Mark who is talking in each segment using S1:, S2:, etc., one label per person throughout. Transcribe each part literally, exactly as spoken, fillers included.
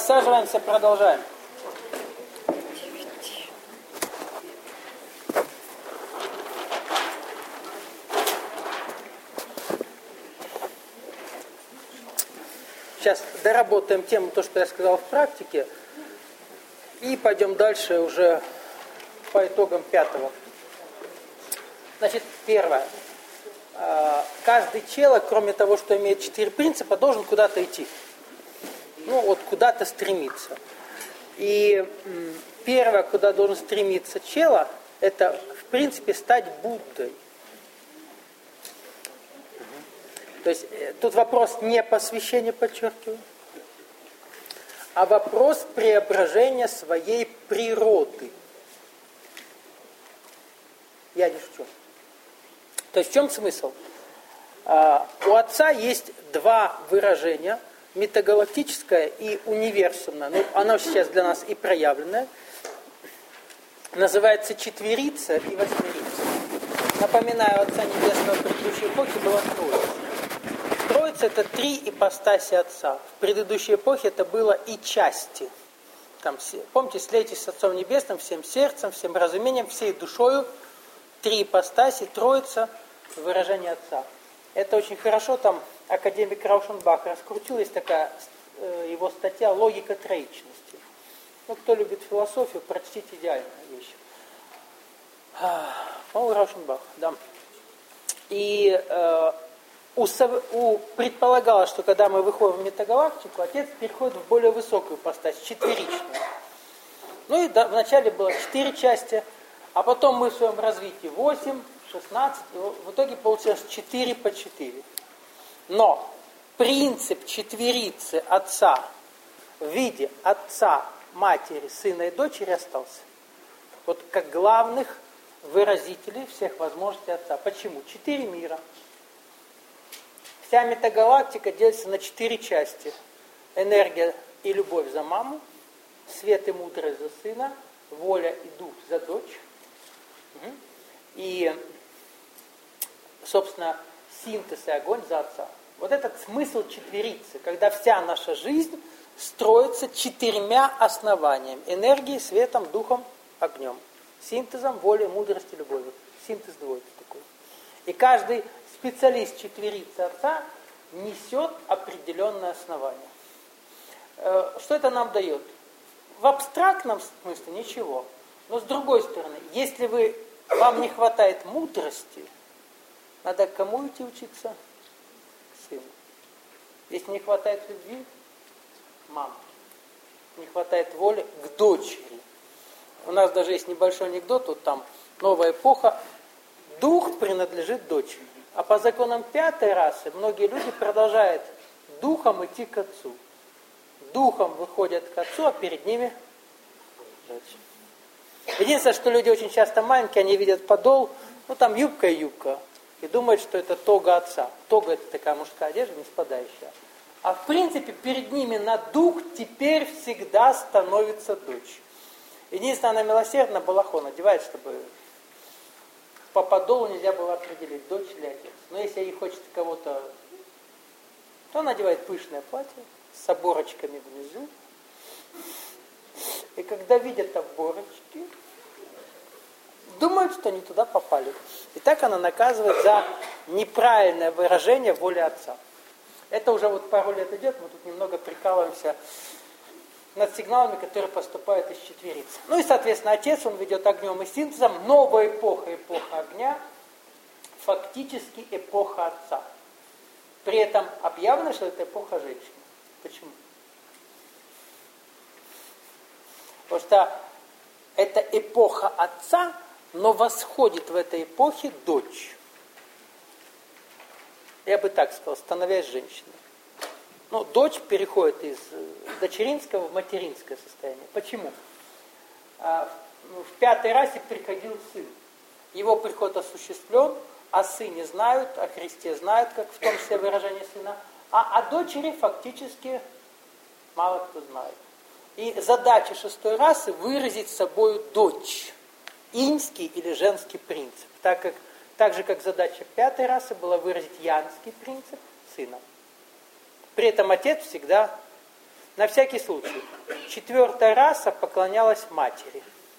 S1: Рассаживаемся, продолжаем. Сейчас доработаем тему, то, что я сказал в практике, и пойдем дальше уже по итогам пятого. Значит, первое. Каждый человек, кроме того, что имеет четыре принципа, должен куда-то идти. Ну, вот куда-то стремиться. И первое, куда должен стремиться чело, это, в принципе, стать Буддой. То есть тут вопрос не посвящения, подчеркиваю, а вопрос преображения своей природы. Я не шучу. То есть в чем смысл? А, у Отца есть два выражения, метагалактическое и универсумное. Ну, оно сейчас для нас и проявленное. Называется четверица и восьмерица. Напоминаю, Отца Небесного в предыдущей эпохе было Троица. Троица — это три ипостаси Отца. В предыдущей эпохе это было и части. Там все, помните, слейтесь с Отцом Небесным всем сердцем, всем разумением, всей душою. Три ипостаси, Троица, выражение Отца. Это очень хорошо, там академик Раушенбах раскрутил, есть такая э, его статья «Логика троичности». Ну, кто любит философию, прочтите, идеальная вещь. По-моему, Раушенбах, да. И э, у, у, предполагалось, что когда мы выходим в метагалактику, Отец переходит в более высокую ипостась, четверичную. Ну и да, вначале было четыре части, а потом мы в своем развитии восемь, шестнадцать, и в итоге получилось четыре по четыре. Но принцип четверицы Отца в виде Отца, Матери, Сына и Дочери остался. Вот как главных выразителей всех возможностей Отца. Почему? Четыре мира. Вся метагалактика делится на четыре части. Энергия и любовь за маму, свет и мудрость за сына, воля и дух за дочь. И, собственно, синтез и огонь за Отца. Вот этот смысл четверицы, когда вся наша жизнь строится четырьмя основаниями. Энергией, светом, духом, огнем. Синтезом, волей, мудростью, любовью. Синтез двойки такой. И каждый специалист четверицы Отца несет определенное основание. Что это нам дает? В абстрактном смысле ничего. Но с другой стороны, если вы, вам не хватает мудрости, надо к кому идти учиться? К сыну. Если не хватает любви, мама. Не хватает воли, к дочери. У нас даже есть небольшой анекдот, вот там новая эпоха. Дух принадлежит дочери. А по законам пятой расы многие люди продолжают духом идти к Отцу. Духом выходят к Отцу, а перед ними дочь. Единственное, что люди очень часто маленькие, они видят подол, ну там юбка и юбка, и думают, что это тога Отца. Тога — это такая мужская одежда, не спадающая. А в принципе перед ними на дух теперь всегда становится дочь. Единственное, она милосердно балахон одевает, чтобы по подолу нельзя было определить, дочь или отец. Но если ей хочется кого-то, то она одевает пышное платье с оборочками внизу. И когда видят оборочки, думают, что они туда попали. И так она наказывает за неправильное выражение воли Отца. Это уже вот пару лет идет, мы тут немного прикалываемся над сигналами, которые поступают из четверицы. Ну и, соответственно, Отец, он ведет огнем и синтезом. Новая эпоха, эпоха огня, фактически эпоха Отца. При этом объявлено, что это эпоха женщины. Почему? Потому что это эпоха Отца, но восходит в этой эпохе дочь. Я бы так сказал, становясь женщиной. Ну, дочь переходит из дочеринского в материнское состояние. Почему? В пятой расе приходил сын. Его приход осуществлен, о сыне знают, о Христе знают, как в том числе выражение сына, а о дочери фактически мало кто знает. И задача шестой расы выразить собою дочь, иньский или женский принцип, так, как, так же как задача пятой расы была выразить янский принцип сына. При этом отец всегда На всякий случай. Четвертая раса поклонялась матери.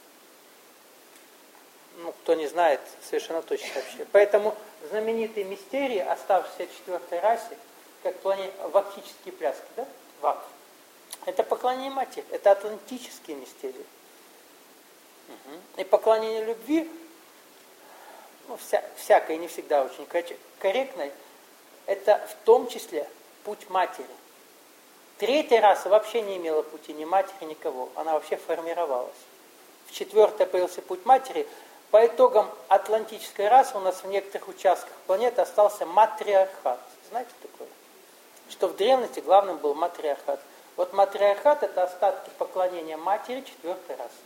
S1: Ну, кто не знает, совершенно точно вообще. Поэтому знаменитые мистерии, оставшиеся четвертой расе, как плане вакхические пляски, да? Вак. Это поклонение матери, это атлантические мистерии. Угу. И поклонение любви, ну, вся, всякое, не всегда очень корректное, это в том числе путь матери. Третья раса вообще не имела пути ни матери, никого. Она вообще формировалась. В четвертой появился путь матери. По итогам атлантической расы у нас в некоторых участках планеты остался матриархат. Знаете такое? Что в древности главным был матриархат. Вот матриархат — это остатки поклонения матери четвертой расы.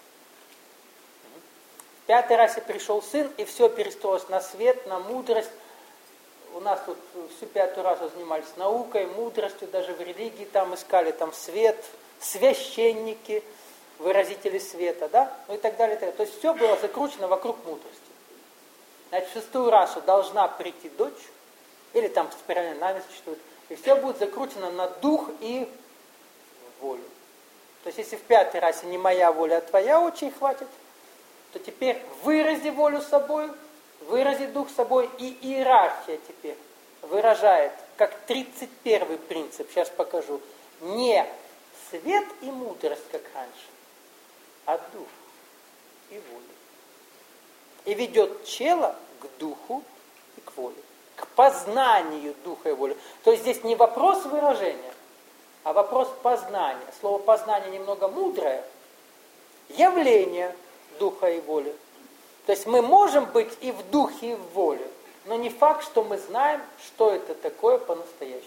S1: В пятой расе пришел сын, и все перестроилось на свет, на мудрость. У нас тут всю пятую расу занимались наукой, мудростью, даже в религии там искали там свет, священники, выразители света, да, ну и так далее, и так далее. То есть все было закручено вокруг мудрости. Значит, в шестую расу должна прийти дочь, или там спиральная навязь существует, и все будет закручено на дух и волю. То есть если в пятой расе не моя воля, а твоя очень хватит, то теперь вырази волю собой, вырази дух собой, и иерархия теперь выражает, как тридцать первый принцип, сейчас покажу, не свет и мудрость, как раньше, а дух и волю. И ведет чело к духу и к воле, к познанию духа и воли. То есть здесь не вопрос выражения, а вопрос познания. Слово познание немного мудрое, явление духа и воли. То есть мы можем быть и в духе, и в воле, но не факт, что мы знаем, что это такое по-настоящему.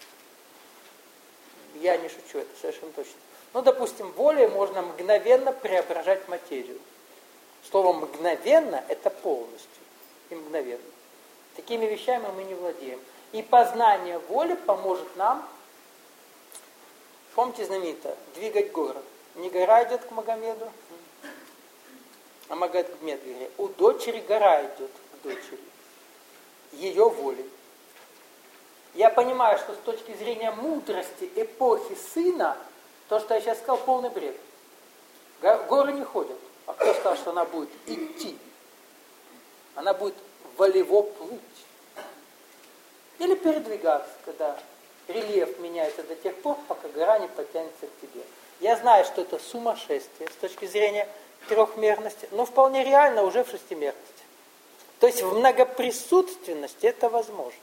S1: Я не шучу, это совершенно точно. Ну, допустим, волей можно мгновенно преображать материю. Слово «мгновенно» — это полностью и мгновенно. Такими вещами мы не владеем. И познание воли поможет нам, помните знаменито, двигать горы. Не гора идет к Магомеду, а Магомед к горе. У дочери гора идет к дочери. Ее волей. Я понимаю, что с точки зрения мудрости эпохи сына, то, что я сейчас сказал, полный бред. Горы не ходят. А кто сказал, что она будет идти? Она будет волево плыть. Или передвигаться, когда рельеф меняется до тех пор, пока гора не потянется к тебе. Я знаю, что это сумасшествие с точки зрения трехмерности, но вполне реально уже в шестимерности. То есть в многоприсутственности это возможно.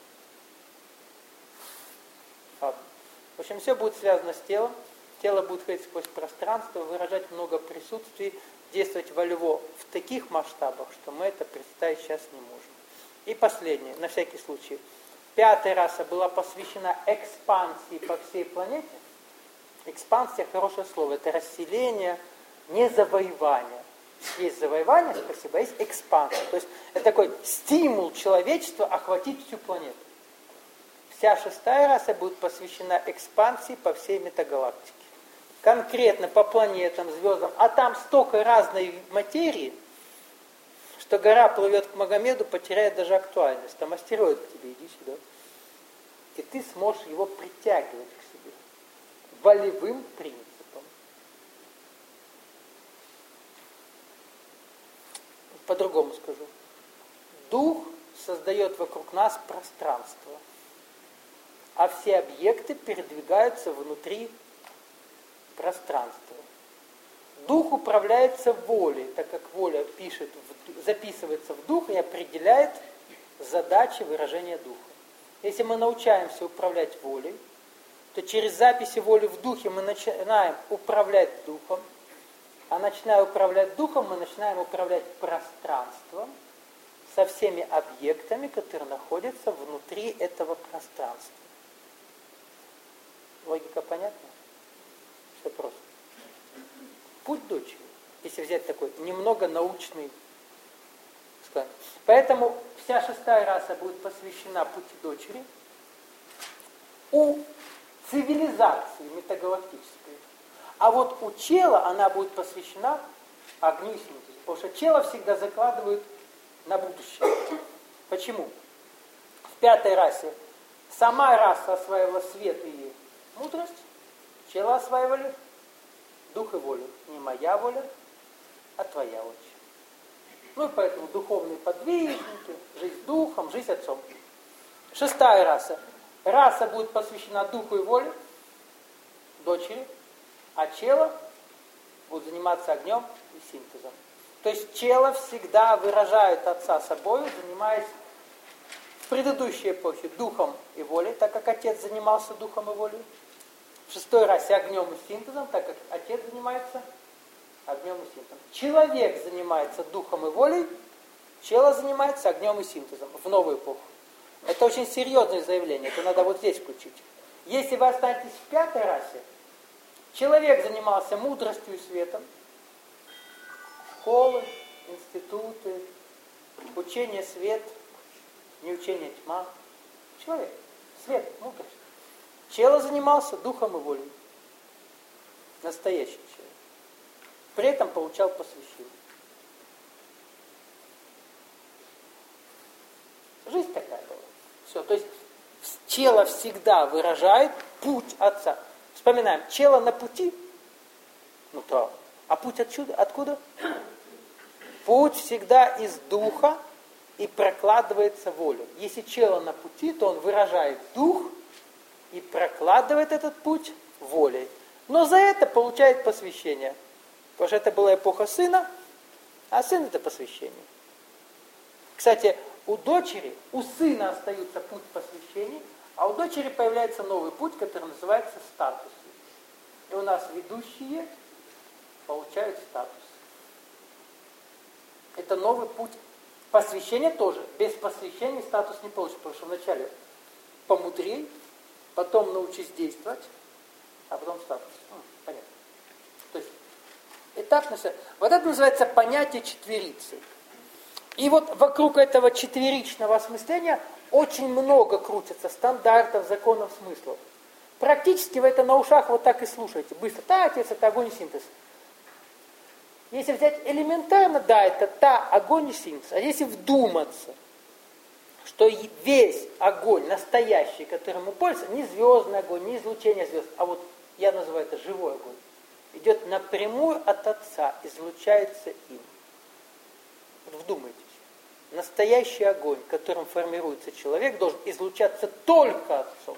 S1: Ладно. В общем, все будет связано с телом. Тело будет ходить сквозь пространство, выражать много присутствий, действовать волево в таких масштабах, что мы это представить сейчас не можем. И последнее, на всякий случай. Пятая раса была посвящена экспансии по всей планете. Экспансия — хорошее слово. Это расселение, не завоевание. Есть завоевание, спасибо, а есть экспансия. То есть это такой стимул человечества охватить всю планету. Вся шестая раса будет посвящена экспансии по всей метагалактике. Конкретно по планетам, звездам. А там столько разной материи, что гора плывет к Магомеду, потеряет даже актуальность. Там астероид к тебе, иди сюда. И ты сможешь его притягивать к себе. Волевым принципом. По-другому скажу. Дух создает вокруг нас пространство. А все объекты передвигаются внутри пространства. Дух управляется волей, так как воля пишет, записывается в дух и определяет задачи выражения духа. Если мы научаемся управлять волей, то через записи воли в духе мы начинаем управлять духом, а начиная управлять духом, мы начинаем управлять пространством со всеми объектами, которые находятся внутри этого пространства. Логика понятна? Все просто. Путь дочери, если взять такой немного научный склад. Поэтому вся шестая раса будет посвящена пути дочери. У цивилизации метагалактической. А вот у чела она будет посвящена огню и синтезу. Потому что чело всегда закладывают на будущее. Почему? В пятой расе сама раса осваивала свет и мудрость. Чело осваивали дух и волю. Не моя воля, а твоя воля. Ну и поэтому духовные подвижники, жизнь духом, жизнь отцом. Шестая раса. Раса будет посвящена духу и воле, дочери, а чело будет заниматься огнем и синтезом. То есть чело всегда выражает отца собою, занимаясь в предыдущей эпохе духом и волей, так как отец занимался духом и волей. В шестой расе огнем и синтезом, так как отец занимается огнем и синтезом. Человек занимается духом и волей, чело занимается огнем и синтезом в новую эпоху. Это очень серьезное заявление, это надо вот здесь включить. Если вы останетесь в пятой расе, человек занимался мудростью и светом, школы, институты, учение свет, не учение тьма. Человек, свет, мудрость. Чело занимался духом и волей. Настоящий человек. При этом получал посвящение. Жизнь такая была. Все, то есть чело всегда выражает путь отца. Вспоминаем, чело на пути, ну то, а путь отсюда, откуда? Путь всегда из духа и прокладывается волю. Если чело на пути, то он выражает дух и прокладывает этот путь волей. Но за это получает посвящение. Потому что это была эпоха сына, а сын это посвящение. Кстати, у дочери, у сына остается путь посвящения, а у дочери появляется новый путь, который называется статус. И у нас ведущие получают статус. Это новый путь. Посвящение тоже. Без посвящения статус не получится, потому что вначале помудрей, потом научись действовать, а потом статус. Ну, понятно. То есть этапно. Вот это называется понятие четверицы. И вот вокруг этого четверичного осмысления очень много крутится стандартов, законов, смыслов. Практически вы это на ушах вот так и слушаете. Быстро. Та, отец, это огонь и синтез. Если взять элементарно, да, это та, огонь и синтез. А если вдуматься, что весь огонь настоящий, которым мы пользуемся, не звездный огонь, не излучение звезд, а вот я называю это живой огонь, идет напрямую от Отца, излучается им. Вот вдумайтесь. Настоящий огонь, которым формируется человек, должен излучаться только Отцом.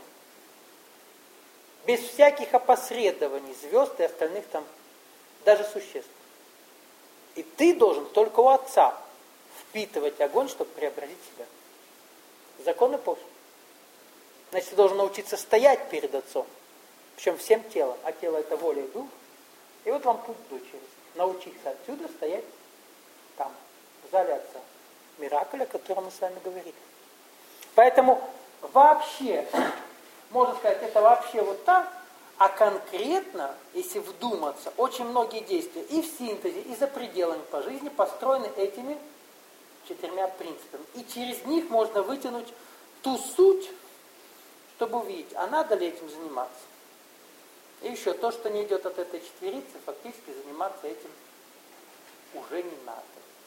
S1: Без всяких опосредований звезд и остальных там даже существ. И ты должен только у Отца впитывать огонь, чтобы преобразить себя. Закон эпохи. Значит, ты должен научиться стоять перед Отцом. Причем всем телом. А тело это воля и дух. И вот вам путь дочери. Научиться отсюда стоять там, в зале Отца. Миракль, о котором мы с вами говорили. Поэтому вообще, можно сказать, это вообще вот так, а конкретно, если вдуматься, очень многие действия и в синтезе, и за пределами по жизни построены этими четырьмя принципами. И через них можно вытянуть ту суть, чтобы увидеть, а надо ли этим заниматься. И еще то, что не идет от этой четверицы, фактически заниматься этим уже не надо.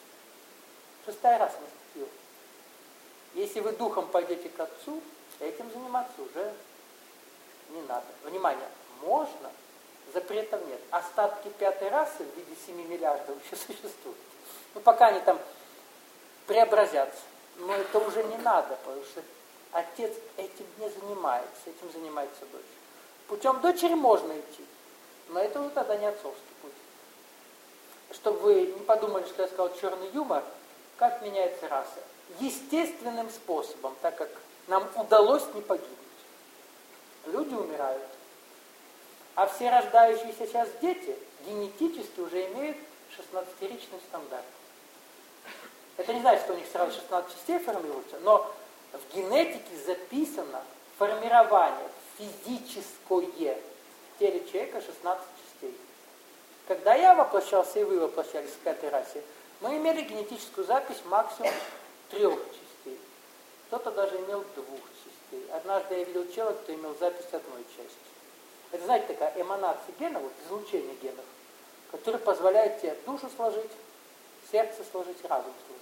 S1: Шестая раз наступила. Если вы духом пойдете к Отцу, этим заниматься уже не надо. Внимание, можно, запретов нет. Остатки пятой расы в виде семи миллиардов еще существуют. Ну, пока они там преобразятся. Но это уже не надо, потому что отец этим не занимается, этим занимается дочь. Путем дочери можно идти, но это уже тогда не отцовский путь. Чтобы вы не подумали, что я сказал черный юмор, как меняется раса? Естественным способом, так как нам удалось не погибнуть. Люди умирают. А все рождающиеся сейчас дети генетически уже имеют шестнадцатиричный стандарт. Это не значит, что у них сразу шестнадцать частей формируются, но в генетике записано формирование физическое в теле человека шестнадцать частей. Когда я воплощался и вы воплощались в пятой расе, мы имели генетическую запись максимум трех частей. Кто-то даже имел двух частей. Однажды я видел человека, кто имел запись одной части. Это, знаете, такая эманация генов, вот излучение генов, которое позволяет тебе душу сложить, сердце сложить, разум сложить.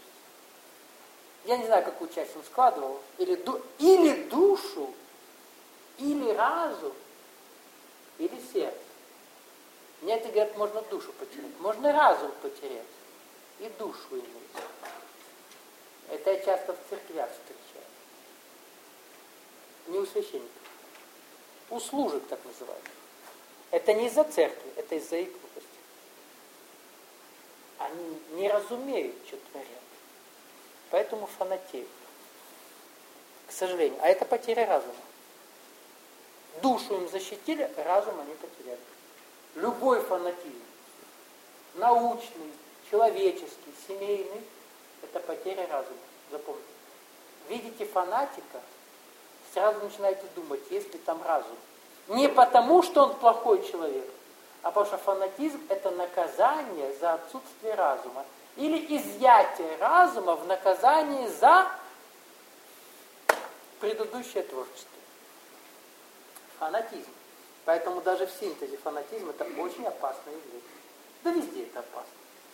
S1: Я не знаю, какую часть он складывал. Или, ду, или душу, или разум, или сердце. Нет, говорят, можно душу потерять. Можно разум потерять и душу иметь. Это я часто в церквях встречаю. Не у священников. У служек, так называемых. Это не из-за церкви, это из-за их глупости. Они не разумеют, что творят. Поэтому фанатеют. К сожалению. А это потеря разума. Душу им защитили, разум они потеряли. Любой фанатизм, научный, человеческий, семейный, это потеря разума. Запомните. Видите фанатика, сразу начинаете думать, есть ли там разум. Не потому, что он плохой человек, а потому что фанатизм – это наказание за отсутствие разума. Или изъятие разума в наказании за предыдущее творчество. Фанатизм. Поэтому даже в синтезе фанатизм – это очень опасное явление. Да везде это опасно.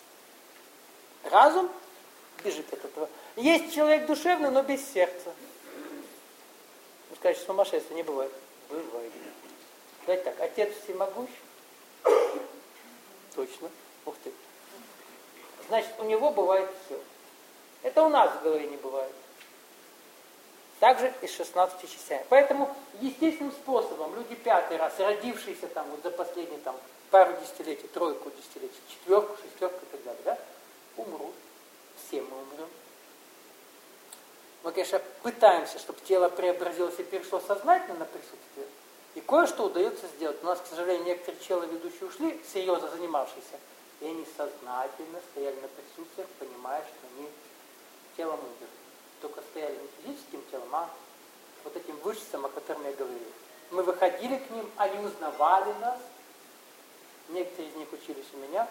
S1: Разум бежит от этого. Есть человек душевный, но без сердца. Вы скажете, сумасшествия не бывает. Бывает. Давайте так, Отец всемогущ? Точно. Ух ты. Значит, у него бывает все. Это у нас в голове не бывает. Также и с шестнадцатью частями. Поэтому естественным способом люди пятый раз, родившиеся там вот за последние там, пару десятилетий, тройку десятилетий, четверку, шестерку и так далее, да, умрут. Все мы умрем. Мы, конечно, пытаемся, чтобы тело преобразилось и перешло сознательно на присутствие. И кое-что удается сделать. У нас, к сожалению, некоторые челы ведущие ушли, серьезно занимавшиеся, и они сознательно стояли на присутствиях, понимая, что они телом умерли. Только стояли не физическим телом, а вот этим вышцем, о котором я говорил. Мы выходили к ним, они узнавали нас. Некоторые из них учились у меня.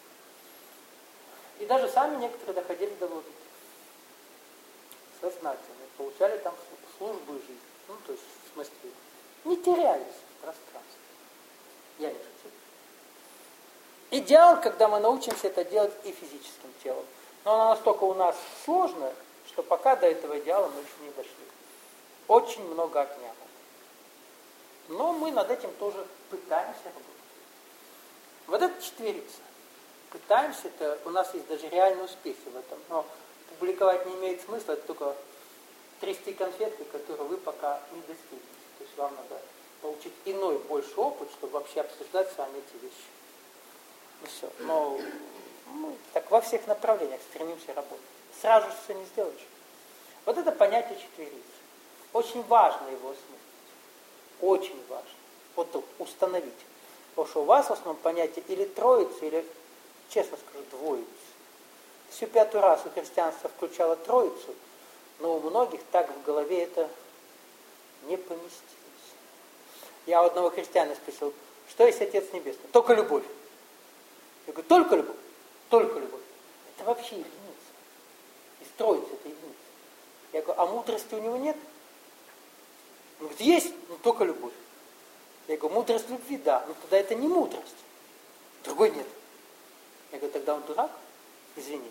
S1: И даже сами некоторые доходили до логики. Сознательно. Получали там службу и жизнь. Ну, то есть, в смысле, не терялись в пространстве. Я не шучу. Идеал, когда мы научимся это делать и физическим телом. Но оно настолько у нас сложное, что пока до этого идеала мы еще не дошли. Очень много огня. Но мы над этим тоже пытаемся работать. Вот это четверица. Пытаемся, это, у нас есть даже реальные успехи в этом. Но публиковать не имеет смысла, это только трясти конфетки, которые вы пока не достигли. То есть вам надо получить иной, больше опыт, чтобы вообще обсуждать с вами эти вещи. И все. Но мы так во всех направлениях стремимся работать. Сразу же все не сделаешь. Вот это понятие четверицы. Очень важно его осмыслить. Очень важно. Вот установить. Потому что у вас в основном понятие или троица, или, честно скажу, двоица. Всю пятую расу христианство включало троицу, но у многих так в голове это не поместилось. Я у одного христианина спросил, что есть Отец Небесный? Только любовь. Я говорю, только любовь? Только любовь. Это вообще единица. Из троицы это единица. Я говорю, а мудрости у него нет? Он говорит, есть, но только любовь. Я говорю, мудрость любви, да, но тогда это не мудрость. Другой нет. Я говорю, тогда он дурак? Извини.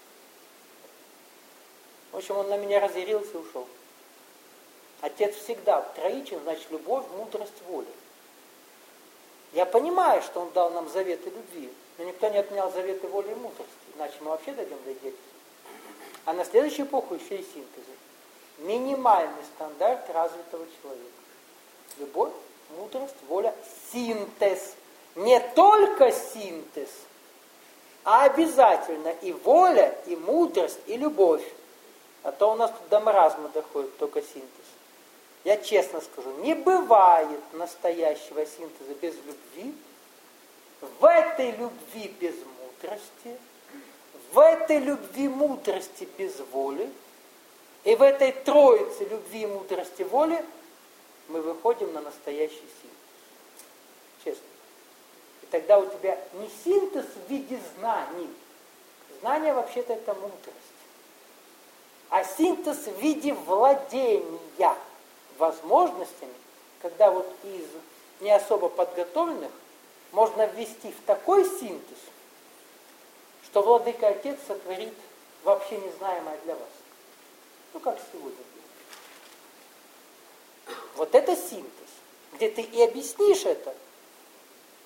S1: В общем, он на меня разъярился и ушел. Отец всегда троичен, значит, любовь, мудрость, воля. Я понимаю, что он дал нам заветы любви, но никто не отменял заветы воли и мудрости, иначе мы вообще дойдем до идеи. А на следующую эпоху еще и синтезы. Минимальный стандарт развитого человека. Любовь, мудрость, воля, синтез. Не только синтез, а обязательно и воля, и мудрость, и любовь. А то у нас тут до маразма доходит только синтез. Я честно скажу, не бывает настоящего синтеза без любви, в этой любви без мудрости, в этой любви мудрости без воли, и в этой троице любви, мудрости, воли мы выходим на настоящий синтез. Честно. И тогда у тебя не синтез в виде знаний. Знание вообще-то это мудрость. А синтез в виде владения возможностями, когда вот из не особо подготовленных можно ввести в такой синтез, что Владыка Отец сотворит вообще незнаемое для вас. Ну, как сегодня. Вот это синтез, где ты и объяснишь это,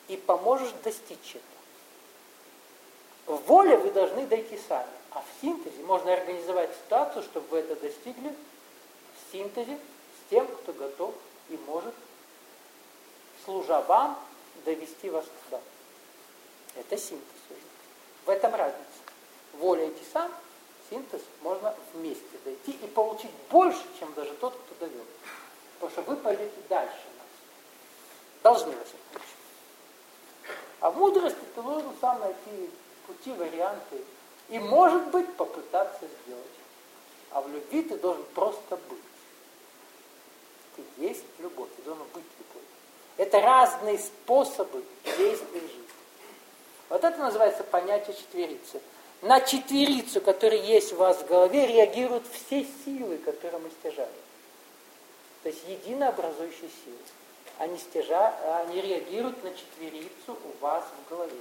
S1: и поможешь достичь этого. В воле вы должны дойти сами, а в синтезе можно организовать ситуацию, чтобы вы это достигли в синтезе с тем, кто готов и может, служа вам, довести вас туда. Это синтез уже. В этом разница. Воля идти сам, синтез можно вместе дойти и получить больше, чем даже тот, кто довел. Потому что вы пойдете дальше нас. Должны вас получить. А в мудрости ты должен сам найти пути, варианты. И, может быть, попытаться сделать. А в любви ты должен просто быть. Ты есть любовь, ты должен быть любовью. Это разные способы действия жизни. Вот это называется понятие четверицы. На четверицу, которая есть у вас в голове, реагируют все силы, которые мы стяжаем. То есть единообразующие силы. Они, стяжа, они реагируют на четверицу у вас в голове.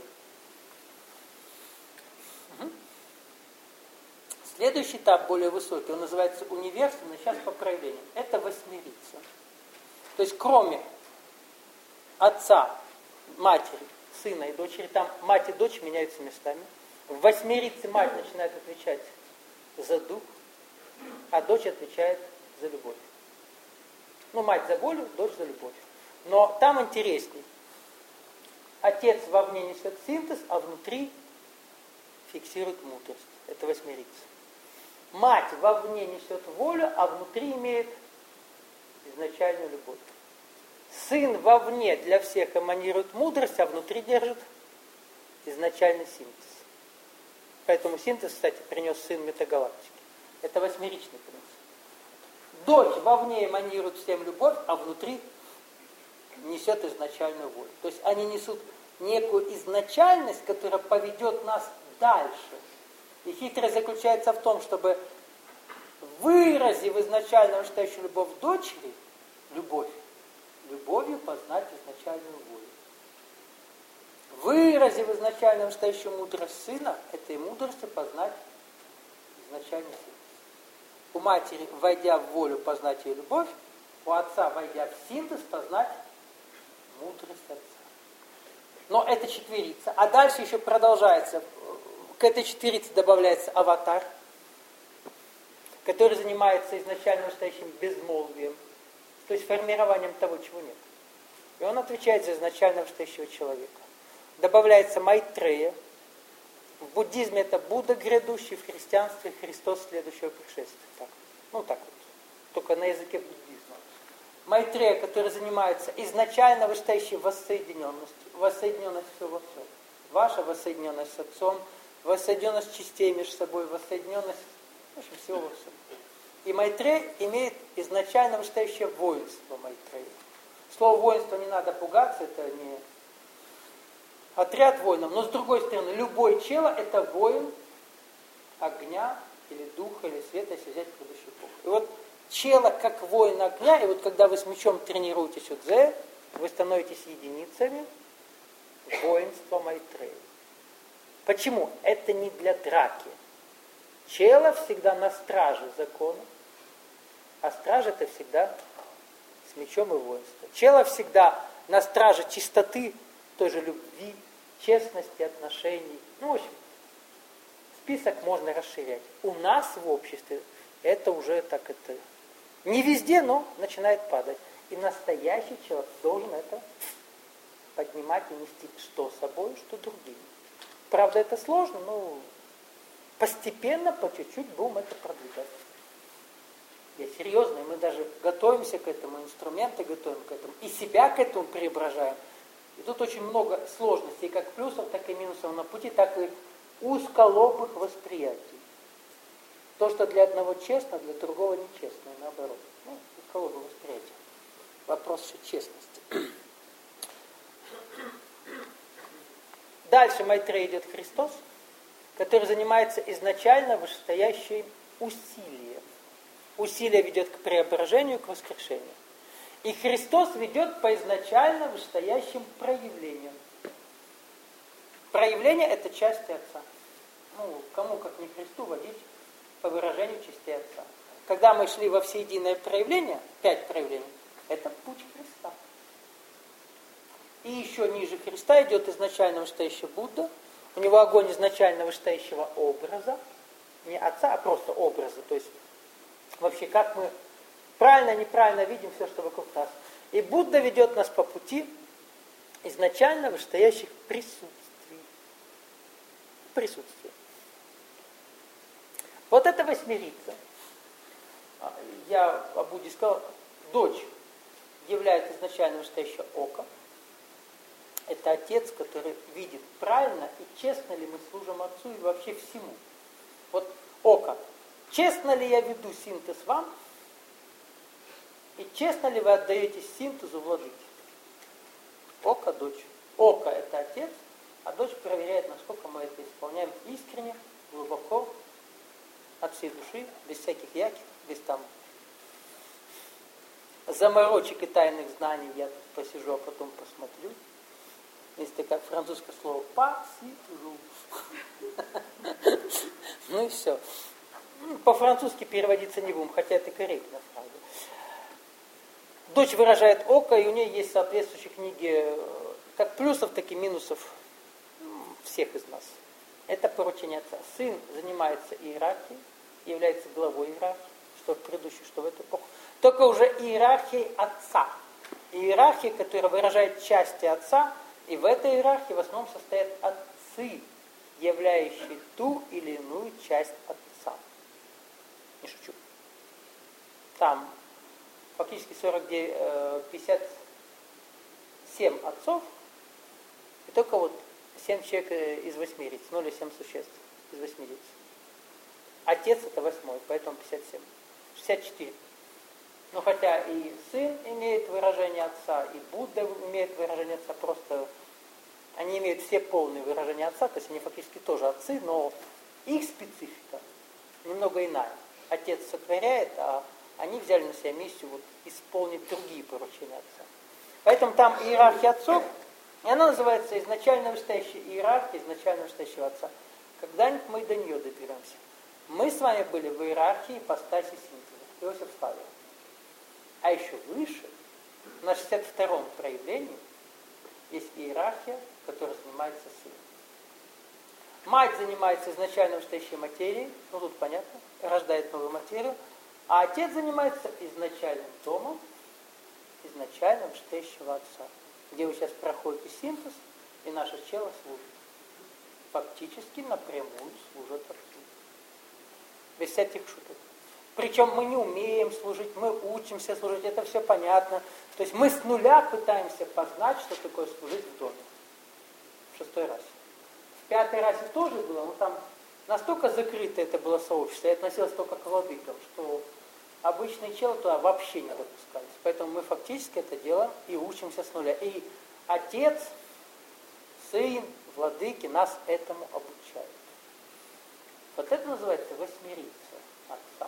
S1: Угу. Следующий этап, более высокий, он называется универсальный, сейчас по проявлениям. Это восьмерица. То есть кроме отца, матери, сына и дочери, там мать и дочь меняются местами. В восьмерице мать начинает отвечать за дух, а дочь отвечает за любовь. Ну, мать за волю, дочь за любовь. Но там интересней. Отец вовне несет синтез, а внутри фиксирует мудрость. Это восьмерица. Мать вовне несет волю, а внутри имеет изначальную любовь. Сын вовне для всех эманирует мудрость, а внутри держит изначальный синтез. Поэтому синтез, кстати, принес сын метагалактики. Это восьмеричный принцип. Дочь вовне эманирует всем любовь, а внутри несет изначальную волю. То есть они несут некую изначальность, которая поведет нас дальше. И хитрость заключается в том, чтобы, выразив изначально вышестоящую любовь дочери, любовь, любовью познать изначальную волю. Выразив изначально вышестоящую мудрость сына, этой мудростью познать изначальный синтез. У матери, войдя в волю, познать ее любовь, у отца, войдя в синтез, познать мудрость отца. Но это четверица. А дальше еще продолжается. К этой четверице добавляется аватар, который занимается изначально вышестоящим безмолвием, то есть формированием того, чего нет. И он отвечает за изначально вышестоящего человека. Добавляется Майтрея. В буддизме это Будда грядущий, в христианстве Христос следующего пришествия. Так. Ну так вот. Только на языке буддизма. Майтрея, который занимается изначально вышестоящей воссоединенностью. Воссоединенность всего всего. Ваша воссоединенность с Отцом, воссоединенность частей между собой, воссоединенность, в общем, всего во всем. И Майтрея имеет изначально вышестоящее воинство Майтрея. Слово воинство не надо пугаться, это не отряд воинов. Но с другой стороны, любой чело это воин огня или духа, или света, если взять предыдущую эпоху. И вот чело как воин огня, и вот когда вы с мечом тренируетесь у Дзе, вы становитесь единицами воинства Майтрея. Почему? Это не для драки. Чело всегда на страже закона, а страж это всегда с мечом и воинством. Чело всегда на страже чистоты, той же любви, честности, отношений. Ну, в общем, список можно расширять. У нас в обществе это уже так это... Не везде, но начинает падать. И настоящий человек должен это поднимать и нести что собой, что другим. Правда, это сложно, но постепенно, по чуть-чуть будем это продвигать. Я серьезно, и мы даже готовимся к этому, инструменты готовим к этому, и себя к этому преображаем. И тут очень много сложностей, как плюсов, так и минусов на пути, так и узколобых восприятий. То, что для одного честно, для другого нечестно, и наоборот. Ну, узколобое восприятие. Вопрос еще честности. Дальше Майтрея идет Христос, который занимается изначально вышестоящим усилием. Усилие ведет к преображению, к воскрешению. И Христос ведет по изначально вышестоящим проявлениям. Проявление – это части Отца. Ну, кому, как не Христу, водить по выражению частей Отца. Когда мы шли во всеединое проявление, пять проявлений, это путь Христа. И еще ниже Христа идет изначально вышестоящий Будда. У него огонь изначально вышестоящего образа. Не отца, а просто образа. То есть вообще как мы правильно, неправильно видим все, что вокруг нас. И Будда ведет нас по пути изначально вышестоящих присутствий. Присутствие. Вот это восьмерица. Я о Будде сказал, дочь является изначально вышестоящее око. Это отец, который видит, правильно и честно ли мы служим отцу и вообще всему. Вот око. Честно ли я веду синтез вам? И честно ли вы отдаетесь синтезу владыке? Око, дочь. Око – это отец, а дочь проверяет, насколько мы это исполняем искренне, глубоко, от всей души, без всяких яких, без там заморочек и тайных знаний. Я тут посижу, а потом посмотрю. Есть такое французское слово «посижу». Ну и все. По-французски переводиться не будем, хотя это корректно, правда. Дочь выражает око, и у нее есть соответствующие книги как плюсов, так и минусов всех из нас. Это поручение отца. Сын занимается иерархией, является главой иерархии, что в предыдущей, что в эту эпоху. Только уже иерархией отца. Иерархия, которая выражает части отца, и в этой иерархии в основном состоят отцы, являющие ту или иную часть отца. Не шучу. Там фактически сорок девять, пятьдесят семь отцов, и только вот семь человек из восьмириц, ноль и семь существ из восьмириц. Отец это восьмой, поэтому пятьдесят семь. шестьдесят четыре. Но хотя и сын имеет выражение отца, и Будда имеет выражение отца, просто они имеют все полные выражения отца, то есть они фактически тоже отцы, но их специфика немного иная. Отец сотворяет, а они взяли на себя миссию вот, исполнить другие поручения отца. Поэтому там иерархия отцов, и она называется изначально вышестоящая иерархия, изначально вышестоящего отца. Когда-нибудь мы до нее доберемся. Мы с вами были в иерархии ипостаси синтеза, Иосиф Флавий. А еще выше, на шестьдесят втором проявлении, есть иерархия, которой занимается сын. Мать занимается изначально вышестоящей материей, ну тут понятно, рождает новую материю, а отец занимается изначальным домом, изначально вышестоящего отца, где вы сейчас проходите синтез, и наше тело служит. Фактически напрямую служат отцу. Без всяких шуток. Причем мы не умеем служить, мы учимся служить, это все понятно. То есть мы с нуля пытаемся познать, что такое служить в доме. В шестой раз. В пятой расе тоже было, но там настолько закрыто это было сообщество, и относилось только к владыкам, что обычные челы туда вообще не допускались. Поэтому мы фактически это делаем и учимся с нуля. И отец, сын, владыки нас этому обучают. Вот это называется восьмерица отца,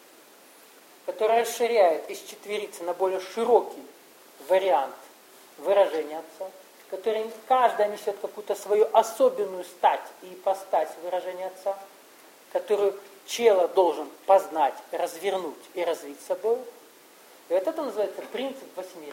S1: которая расширяет из четверицы на более широкий вариант выражения отца, который каждая несет какую-то свою особенную стать и ипостась выражения отца, которую чело должен познать, развернуть и развить собой. И вот это называется принцип восьмерицы.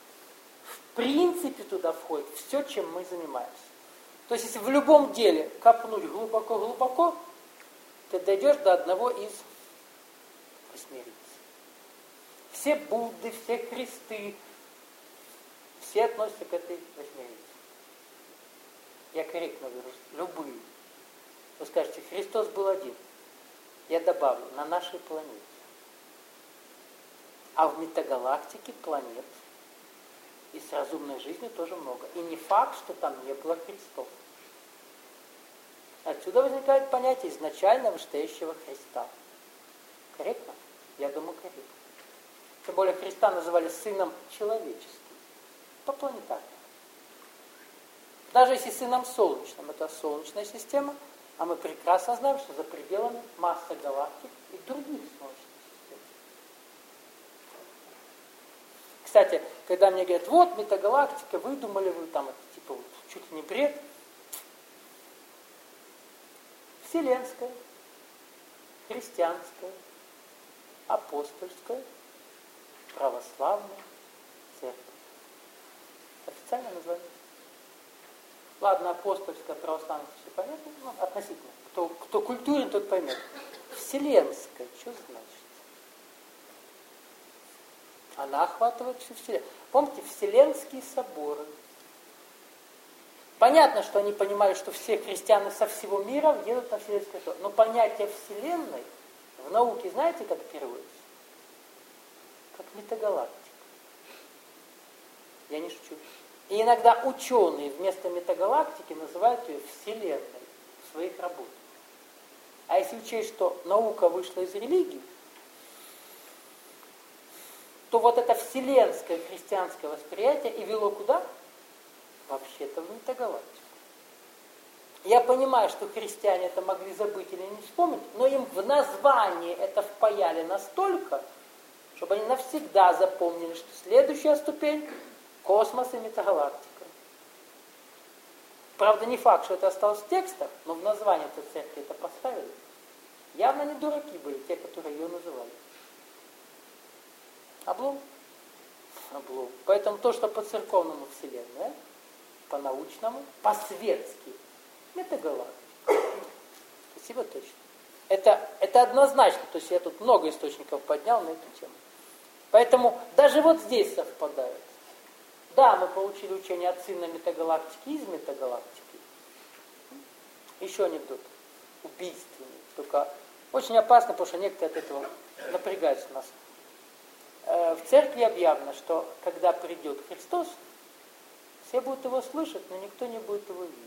S1: В принципе туда входит все, чем мы занимаемся. То есть если в любом деле копнуть глубоко-глубоко, ты дойдешь до одного из восьмериц. Все Будды, все кресты, все относятся к этой восьмерице. Я корректно выражусь. Любые. Вы скажете, Христос был один. Я добавлю, на нашей планете. А в метагалактике планет и с разумной жизнью тоже много. И не факт, что там не было Христов. Отсюда возникает понятие изначально вышестоящего Христа. Корректно? Я думаю, корректно. Тем более Христа называли сыном человеческим. По планетарному. Даже если сыном солнечным, это солнечная система, а мы прекрасно знаем, что за пределами масса галактик и других солнечных систем. Кстати, когда мне говорят, вот метагалактика, выдумали вы там, это типа вот, чуть ли не бред. Вселенская, христианская, апостольская, православная церковь. официальное название. Ладно, апостольская, православная, все понятно, ну, относительно. Кто, кто культурен, тот поймет. Вселенская, что значит? Она охватывает всю Вселенную. Помните, Вселенские соборы. Понятно, что они понимали, что все христиане со всего мира едут на Вселенское собор. Но понятие Вселенной в науке, знаете, как переводится? Как метагалактика. Я не шучу. И иногда ученые вместо метагалактики называют ее Вселенной в своих работах. А если учесть, что наука вышла из религии, то вот это вселенское христианское восприятие и вело куда? Вообще-то в метагалактику. Я понимаю, что христиане это могли забыть или не вспомнить, но им в название это впаяли настолько, чтобы они навсегда запомнили, что следующая ступень – космос и метагалактика. Правда, не факт, что это осталось в текстах, но в названии этой церкви это поставили. Явно не дураки были те, которые ее называли. Облом? Облом. Поэтому то, что по-церковному Вселенная, по-научному, по-светски – метагалактика. Спасибо, точно. Это, это однозначно, то есть я тут много источников поднял на эту тему. Поэтому даже вот здесь совпадает. Да, мы получили учение от сына метагалактики из метагалактики. Еще анекдот. Убийственный. Только очень опасно, потому что некоторые от этого напрягаются нас. В церкви объявлено, что когда придет Христос, все будут его слышать, но никто не будет его видеть.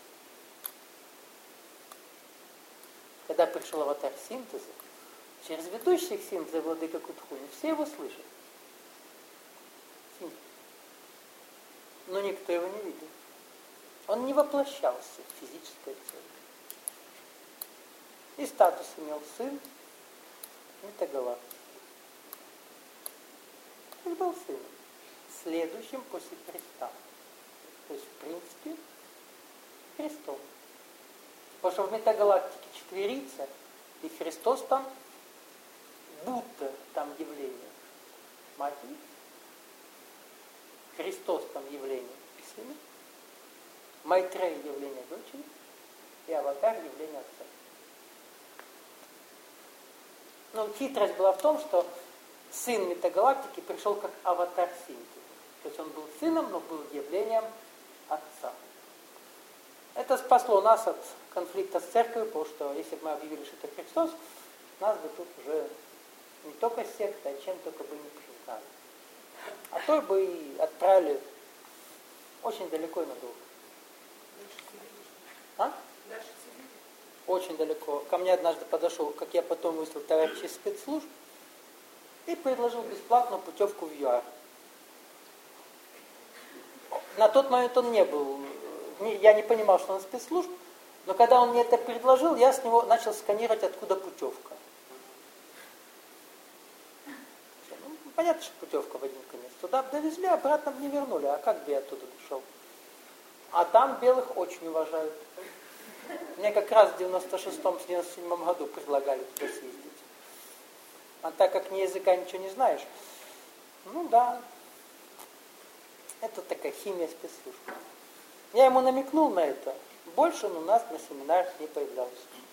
S1: Когда пришел аватар синтеза, через ведущих синтеза владыка Кутхуни, все его слышат. Синтез. Но никто его не видел. Он не воплощался в физическое тело. И статус имел сын метагалактики. Он был сыном, следующим после Христа. То есть, в принципе, Христом. Потому что в метагалактике четверица, и Христос там, будто там явление матери, Христос там явление сына, Майтрея явление дочери, и аватар явление отца. Но хитрость была в том, что сын метагалактики пришел как аватар синтеза. То есть он был сыном, но был явлением отца. Это спасло нас от конфликта с церковью, потому что если бы мы объявили, что это Христос, нас бы тут уже не только секта, а чем только бы не признали. А то бы и отправили очень далеко и надолго. А? Очень далеко. Ко мне однажды подошел, как я потом выяснил, товарищ из спецслужб, и предложил бесплатную путевку в ЮАР. На тот момент он не был, я не понимал, что он спецслужб, но когда он мне это предложил, я с него начал сканировать, откуда путевка. Ну, понятно, что путевка в один конец. Туда довезли, обратно бы не вернули. А как бы я оттуда дошел? А там белых очень уважают. Мне как раз в девяносто шестом — девяносто седьмом году предлагали туда съездить. А так как ни языка, ничего не знаешь, ну да, это такая химия спецслужб. Я ему намекнул на это. Больше он у нас на семинарах не появлялся.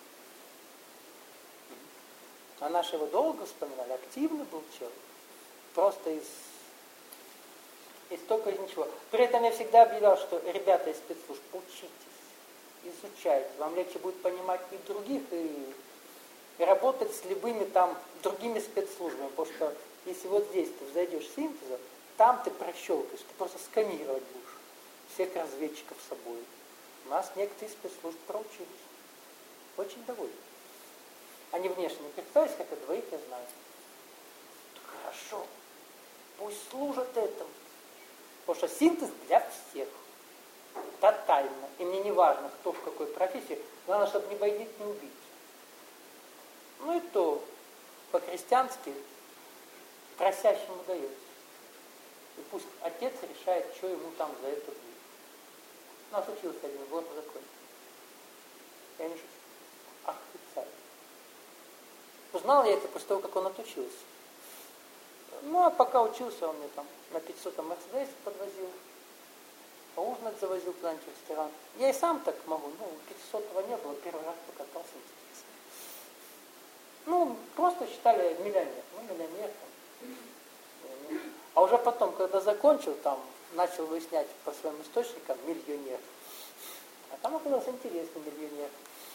S1: А наши его долго вспоминали. Активный был человек. Просто из, из только из ничего. При этом я всегда объявлял, что ребята из спецслужб, учитесь, изучайте. Вам легче будет понимать и других, и, и работать с любыми там другими спецслужбами. Потому что если вот здесь ты взойдешь синтезом, там ты прощелкаешь, ты просто сканировать будешь всех разведчиков с собой. У нас некоторые спецслужбы проучились. Очень довольны. Они внешне не представляете, как это двоих я знаю. Хорошо. Пусть служат этому. Потому что синтез для всех. Тотально. И мне не важно, кто в какой профессии. Главное, чтобы не бандит, не убийца. Ну и то по-христиански просящему дается. И пусть отец решает, что ему там за это будет. У нас учился один год по закону. Я не шучу. Официально. Узнал я это после того, как он отучился. Ну, а пока учился, он мне там на пятисотом Мерседесе подвозил. поужинать завозил куда-нибудь в ресторан. Я и сам так могу, ну, пятисотого не было, первый раз покатался, интересно. Ну, просто считали миллионер. Ну, миллионер там. А уже потом, когда закончил, там, начал выяснять по своим источникам миллионер. А там оказался интересный миллионер.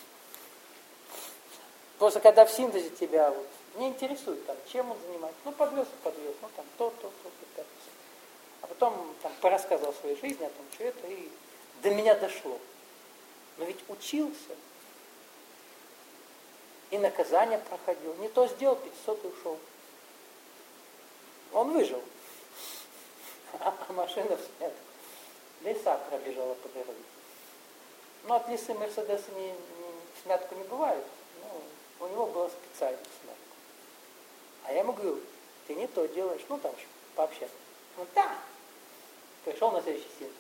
S1: Просто когда в синтезе тебя вот, не интересует, там, чем он занимается, ну, подвез и подвез, ну, там, то, то, то, то, то. А потом там порассказывал о своей жизни, о том, что это, и до меня дошло. Но ведь учился, и наказание проходил, не то сделал, пятьсот и ушел. Он выжил. А машина в смятку. Лиса пробежала по дороге. Ну, от лисы Мерседеса не, не, в смятку не бывает. Ну, у него была специальная смятка. А я ему говорю, ты не то делаешь. Ну, там еще пообщаться. Ну, да. Пришел на следующий синтез.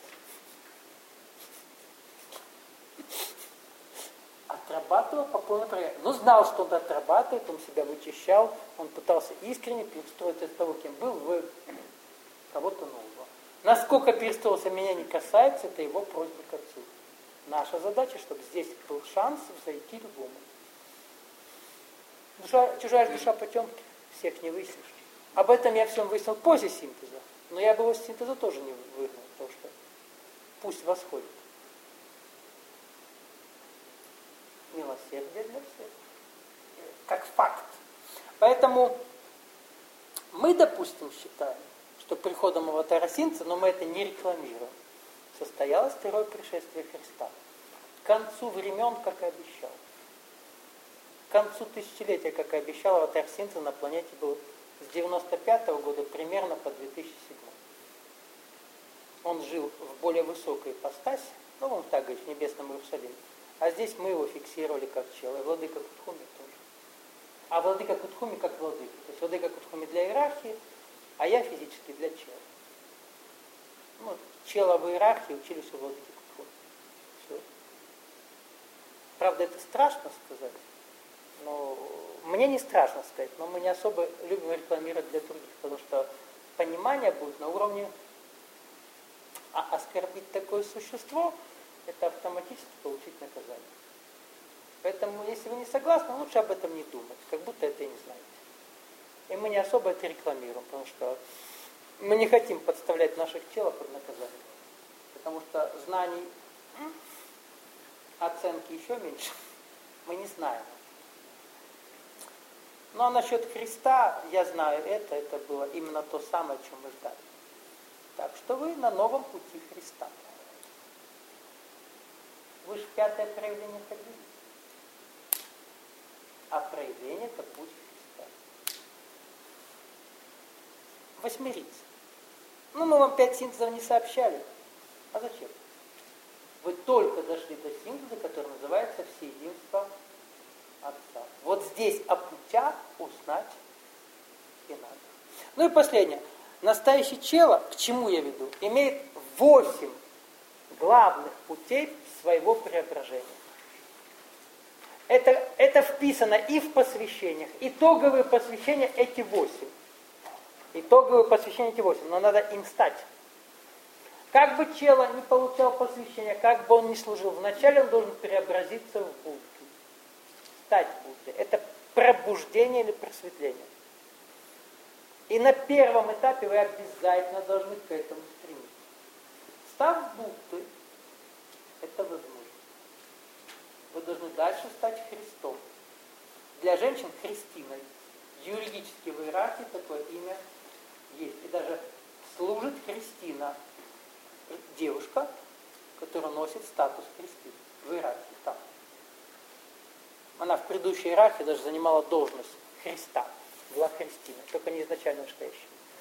S1: Отрабатывал по полной программе. Ну, знал, что он отрабатывает, он себя вычищал, он пытался искренне перестроиться из того, кем был, в кого-то нового. Насколько перестроился, меня не касается, это его просьба к отцу. Наша задача, чтобы здесь был шанс взойти любому. Душа, чужая душа потемки, всех не выяснишь. Об этом я всем выяснил после синтеза. Но я бы его с синтеза тоже не выгнал, потому что пусть восходит. Милосердие для всех. Как факт. Поэтому мы, допустим, считаем, что приходом аватара Синтеза, но мы это не рекламируем, состоялось второе пришествие Христа. К концу времен, как и обещал. К концу тысячелетия, как и обещал, аватар Синтеза на планете был с девяносто пятого года примерно по две тысячи седьмой. Он жил в более высокой ипостаси, ну, он так говорит, в небесном Иерусалиме. А здесь мы его фиксировали как чел, и владыка Кутхуми тоже. А владыка Кутхуми как владыка. То есть владыка Кутхуми для иерархии, а я физически для чела. Ну, чела в иерархии учились у владыки Кутхуми. Все. Правда, это страшно сказать, но мне не страшно сказать, но мы не особо любим рекламировать для других, потому что понимание будет на уровне, а оскорбить такое существо, это автоматически получить наказание. Поэтому, если вы не согласны, лучше об этом не думать, как будто это и не знаете. И мы не особо это рекламируем, потому что мы не хотим подставлять наших тела под наказание. Потому что знаний, оценки еще меньше, мы не знаем. Ну а насчет Христа, я знаю это, это было именно то самое, чем мы ждали. Так что вы на новом пути Христа. Вы же в пятое проявление ходили. А проявление это путь Христа. Восьмерица. Ну, мы вам пять синтезов не сообщали. А зачем? Вы только дошли до синтеза, который называется всеединство Отца. Вот здесь о путях узнать и надо. Ну и последнее. Настоящий чело, к чему я веду, имеет восемь главных путей своего преображения. Это, это вписано и в посвящениях. Итоговые посвящения эти восемь. Итоговые посвящения эти восемь. Но надо им стать. Как бы чело не получал посвящения, как бы он ни служил, вначале он должен преобразиться в Будду. Стать Буддой. Это пробуждение или просветление. И на первом этапе вы обязательно должны к этому стремиться. Став Буддой, это возможно. Вы должны дальше стать Христом. Для женщин Христиной. Юридически в иерархии такое имя есть. И даже служит Христина. Девушка, которая носит статус Христины. В иерархии там. Она в предыдущей иерархии даже занимала должность Христа. Была Христина. Только не изначально настоящая.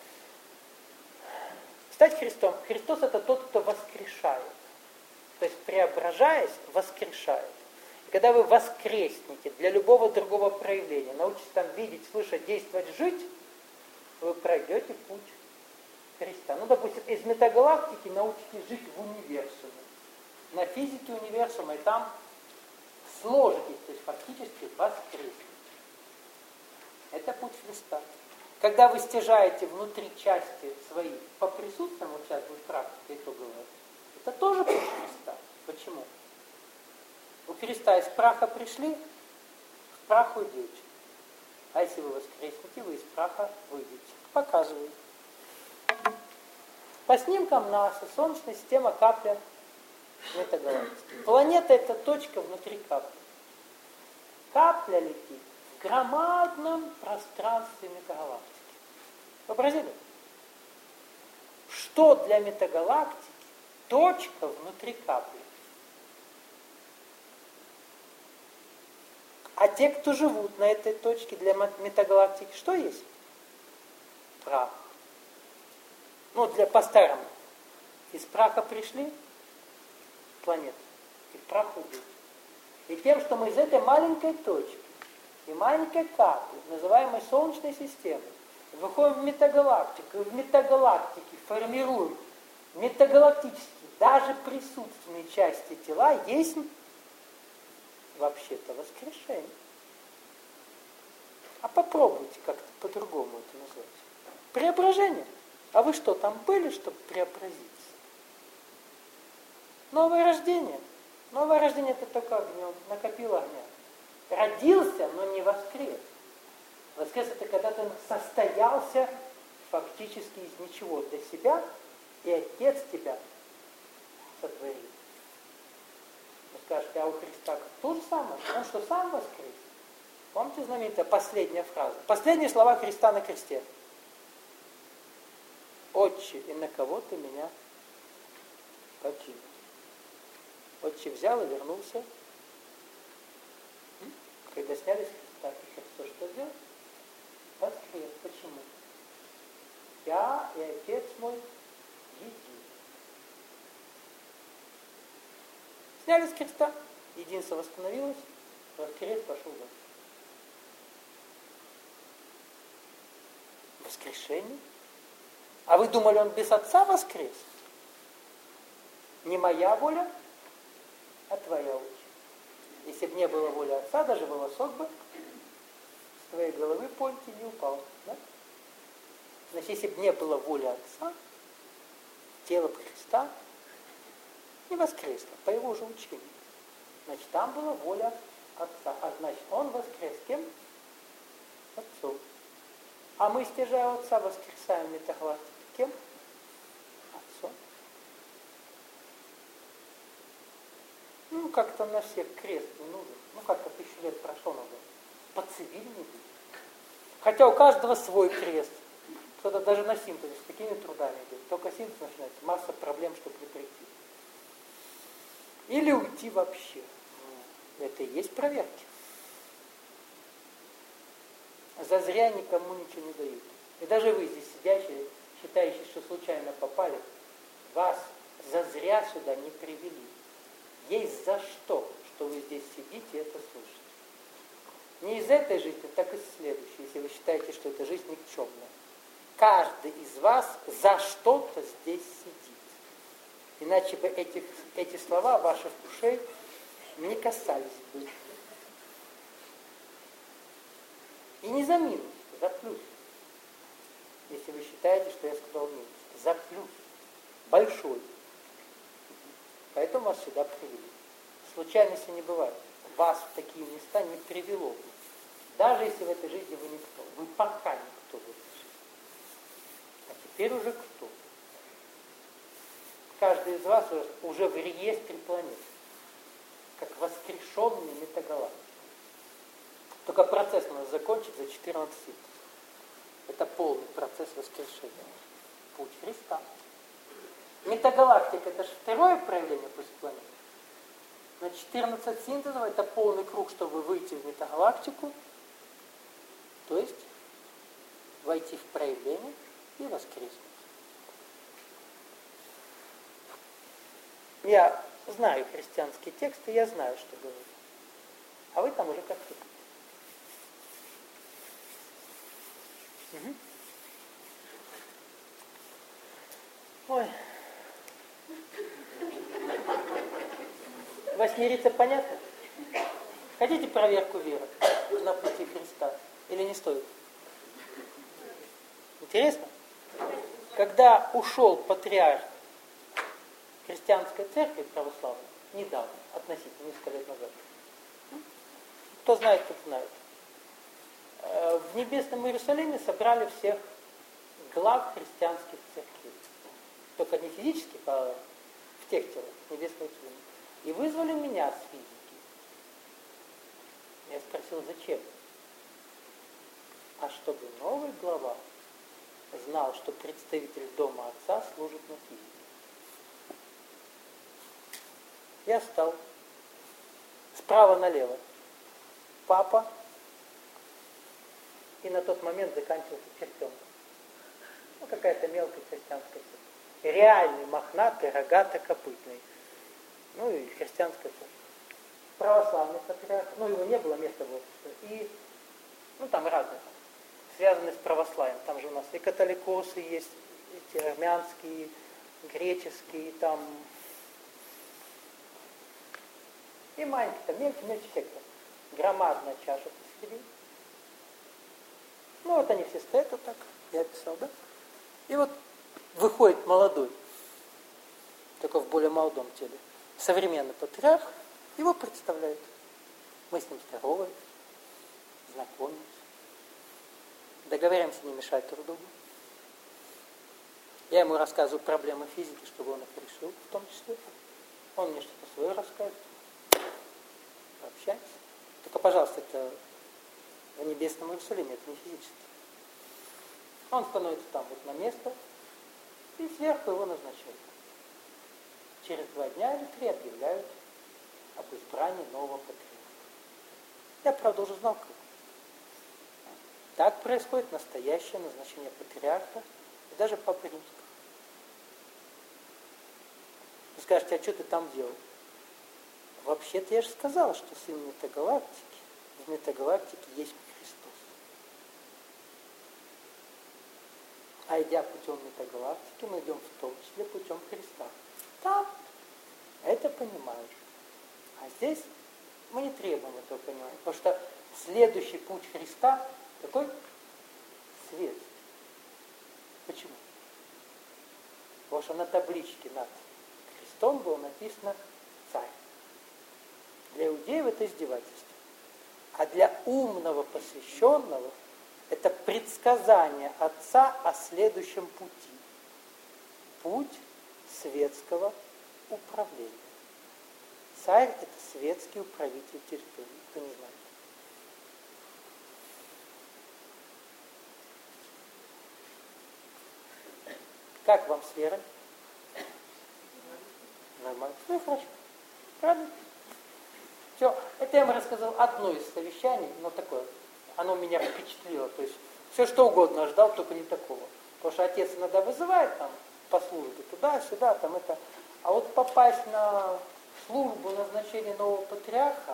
S1: Стать Христом. Христос это тот, кто воскрешает. То есть преображаясь, воскрешает. И когда вы воскреснете для любого другого проявления, научитесь там видеть, слышать, действовать, жить, вы пройдете путь Христа. Ну, допустим, из метагалактики научитесь жить в универсуме. На физике универсума, и там сложитесь, то есть фактически воскреснете. Это путь Христа. Когда вы стяжаете внутри части свои по присутствиям, вот сейчас будет практика итоговая, это Это тоже путь Христа. Почему? У Христа из праха пришли, в прах уйдете. А если вы воскреснете, вы из праха выйдете. Показываю. По снимкам НАСА Солнечная система капля метагалактики. Планета — это точка внутри капли. Капля летит в громадном пространстве метагалактики. Вообразили? Что для метагалактики точка внутри капли? А те, кто живут на этой точке, для метагалактики что есть? Прах. Ну, для по-старому. Из праха пришли планеты, и в прах уйдут. И тем, что мы из этой маленькой точки и маленькой капли, называемой Солнечной системой, выходим в метагалактику, и в метагалактике формируем метагалактические, даже присутственные части тела, есть вообще-то воскрешение. А попробуйте как-то по-другому это назвать. Преображение. А вы что, там были, чтобы преобразиться? Новое рождение. Новое рождение — это только огнем, накопил огня. Родился, но не воскрес. Воскрес — это когда ты состоялся фактически из ничего для себя, и Отец тебя сотворил. Вы скажете, а у Христа то же самое. Он что, сам воскрес? Помните знаменитая последняя фраза? Последние слова Христа на кресте. «Отче, и на кого ты меня покинул?» Отче взял и вернулся. Когда сняли с креста, и Христос что сделал? Воскрес. Почему? Я и Отец мой един. Сняли с креста, единство восстановилось, воскрес, пошел дальше. Воскрешение? А вы думали, он без Отца воскрес? Не моя воля, а твоя воля. Если бы не было воли Отца, даже волосок бы с твоей головы польки не упал. Да? Значит, если бы не было воли Отца, тело Христа не воскресло, по его же учению. Значит, там была воля Отца. А значит, он воскрес кем? Отцом. А мы, стяжая Отца, воскресаем в метагалактике кем? Отцом. Ну, как-то на всех крест не нужен. Ну, как-то тысячу лет прошло, надо поцивильнее быть. Хотя у каждого свой крест. Кто-то даже на синтезе с такими трудами идет. Только синтез начинается, масса проблем, чтобы не прийти. Или уйти вообще. Это и есть проверки. Зазря никому ничего не дают. И даже вы здесь сидящие, считающие, что случайно попали, вас зазря сюда не привели. Есть за что, что вы здесь сидите и это слушаете. Не из этой жизни, так и из следующей, если вы считаете, что эта жизнь никчемная. Каждый из вас за что-то здесь сидит. Иначе бы этих, эти слова ваших ушей не касались бы. И не за минус, за плюс. Если вы считаете, что я сказал минус. За плюс. Большой. Поэтому вас сюда привели. Случайности не бывает. Вас в такие места не привело бы. Даже если в этой жизни вы никто. Вы пока никто в этой жизни. А теперь уже кто. Каждый из вас уже в реестре планет. Как воскрешенный метагалактик. Только процесс у нас закончит за четырнадцать синтезов. Это полный процесс воскрешения. Путь Христа. Метагалактика — это же второе проявление после планеты. На четырнадцать синтезов это полный круг, чтобы выйти в метагалактику, то есть войти в проявление и воскреснуть. Я знаю христианские тексты, я знаю, что говорю. А вы там уже как хотите. Угу. Ой. Восьмерица понятно? Хотите проверку веры на пути Христа? Или не стоит? Интересно? Когда ушел патриарх христианской церкви православной, недавно, относительно, несколько лет назад. Кто знает, тот знает. В Небесном Иерусалиме собрали всех глав христианских церквей. Только не физических, а в тех телах, Небесного Иерусалима. И вызвали меня с физики. Я спросил, зачем? А чтобы новый глава знал, что представитель дома отца служит на физике. Я стал справа налево. Папа. И на тот момент заканчивался чертенком. Ну, какая-то мелкая христианская церковь. Реальный, мохнатый, рогато-копытный. Ну и христианская церковь. Православный патриарх. Ну, его не было места в обществе. И, ну, там разные. Связанные с православием. Там же у нас и католикосы есть, эти армянские, греческие, там. И маленькие, там мельче, мельче сектор. Громадная чаша посередине. Ну, вот они все стоят вот так, я писал, да? И вот выходит молодой, только в более молодом теле, современный патриарх, его представляют. Мы с ним здороваемся, знакомимся, договоряемся не мешать друг другу. Я ему рассказываю проблемы физики, чтобы он их решил, в том числе. Он мне что-то свое рассказывает. Общаемся. Только, пожалуйста, это в Небесном Иерусалиме, это не физически. Он становится там вот на место, и сверху его назначают. Через два дня или три объявляют об избрании нового патриарха. Я, правда, уже знал, как. Так происходит настоящее назначение патриарха и даже Папы Римского. Вы скажете, а что ты там делал? Вообще-то я же сказал, что сын метагалактики, в метагалактике есть Христос. А идя путем метагалактики, мы идем в том числе путем Христа. Там это понимаешь. А здесь мы не требуем этого понимания. Потому что следующий путь Христа такой светский. Почему? Потому что на табличке над Христом было написано «Царь». Для иудеев это издевательство. А для умного посвященного это предсказание Отца о следующем пути. Путь светского управления. Царь – это светский управитель территории. Кто не знает. Как вам с верой? Нормально. Ну, хорошо. Правильно? Все. Это я вам рассказал одно из совещаний, но такое. Оно меня впечатлило. То есть все что угодно ожидал, только не такого. Потому что отец иногда вызывает там по службе туда-сюда, там это. А вот попасть на службу назначения нового патриарха.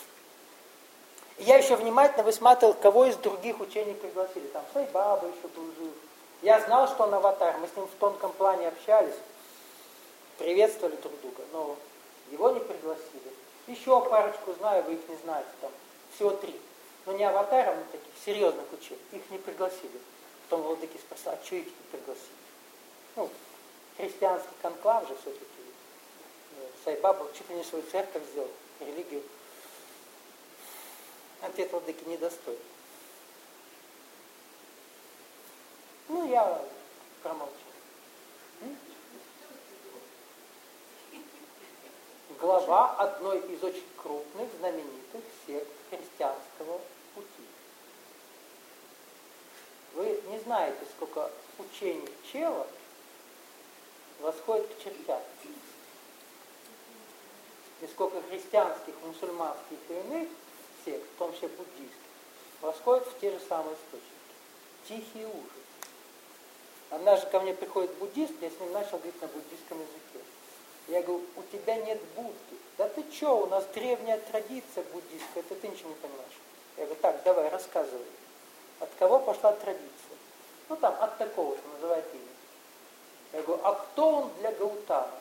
S1: Я еще внимательно высматривал, кого из других учений пригласили. Там Сайбаба еще был жив. Я знал, что он аватар. Мы с ним в тонком плане общались. Приветствовали друг друга. Но его не пригласили. Еще парочку знаю, вы их не знаете. Там всего три. Но не аватаров, но таких серьезных учений. Их не пригласили. Потом владыки спросили, а что их не пригласили? Ну, христианский конклав же все-таки. Сайбаба чуть ли не свою церковь сделал, религию. Ответ владыки недостоин. Ну, я промолчал. М? Глава одной из очень крупных, знаменитых сект христианского пути. Вы не знаете, сколько учений чела восходит к чертям. И сколько христианских, мусульманских и иных сект, в том числе буддийских, восходит в те же самые источники. Тихий ужас. Однажды ко мне приходит буддист, я с ним начал говорить на буддийском языке. Я говорю, у тебя нет Будды. Да ты что, у нас древняя традиция буддийская, это ты ничего не понимаешь. Я говорю, так, давай, рассказывай. От кого пошла традиция? Ну там, от такого, что называют имя. Я говорю, а кто он для Гаутамы?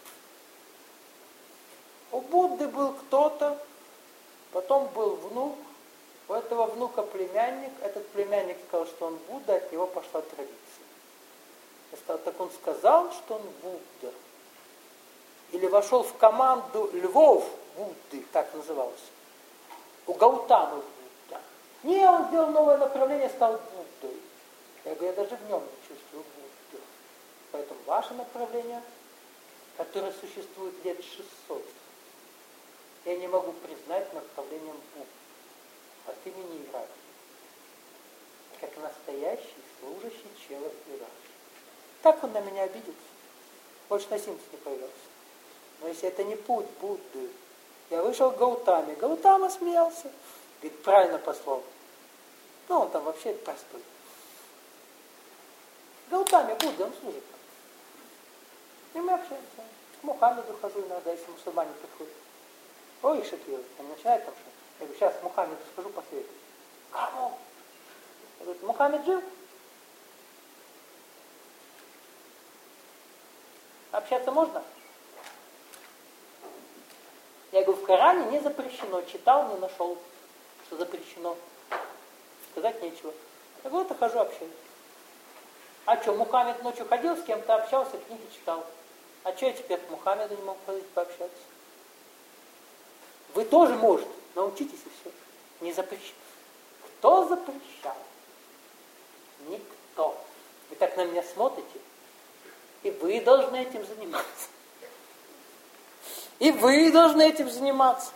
S1: У Будды был кто-то, потом был внук, у этого внука племянник, этот племянник сказал, что он Будда, от него пошла традиция. Я сказал, так он сказал, что он Будда. или вошел в команду львов Будды, так называлось. У Гаутамы Будда. Не, он сделал новое направление, стал Буддой. Я говорю, я даже в нем не чувствую Будду. Поэтому ваше направление, которое существует лет шестьсот, я не могу признать направлением Будды от имени иерархии. Как настоящий служащий чела иерархии. Так он на меня обиделся. Больше на синтез не появился. Но если это не путь Будды, я вышел к Гаутаме. Гаутама смеялся. Говорит, правильно послал. Ну, он там вообще простой. Гаутаме Будда, он служит там. И мы общаемся. К Мухаммеду хожу иногда, если мусульмане приходят. Ой, Шакир, он начинает там что. Я говорю, сейчас к Мухаммеду схожу посоветую. Кому? Я говорю, Мухаммед жив? Общаться можно? Я говорю, в Коране не запрещено. Читал, не нашел, что запрещено. Сказать нечего. Я говорю, вот и хожу, общаюсь. А что, Мухаммед ночью ходил, с кем-то общался, книги читал. А что я теперь к Мухаммеду не мог ходить пообщаться? Вы тоже можете. Научитесь и все. Не запрещено. Кто запрещал? Никто. Вы так на меня смотрите, и вы должны этим заниматься. И вы должны этим заниматься.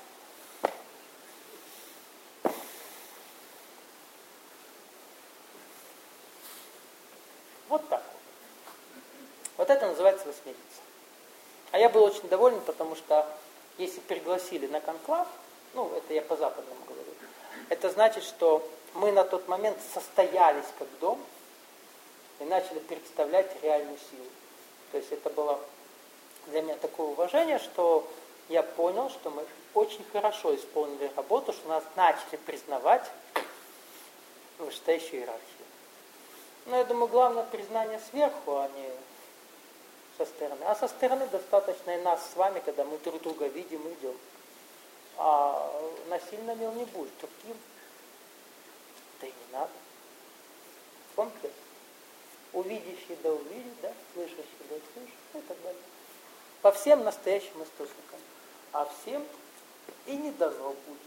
S1: Вот так вот. Вот это называется восьмериться. А я был очень доволен, потому что если пригласили на конклав, ну, это я по-западному говорю, это значит, что мы на тот момент состоялись как дом и начали представлять реальную силу. То есть это было для меня такое уважение, что я понял, что мы очень хорошо исполнили работу, что нас начали признавать вышестоящую иерархию. Но я думаю, главное признание сверху, а не со стороны. А со стороны достаточно и нас с вами, когда мы друг друга видим и идем. А насильно мил не будешь. Другим да и не надо. Помните? Увидящий да увидит, да, слышащий да услышит, и так далее. По всем настоящим источникам. А всем и не дано будет.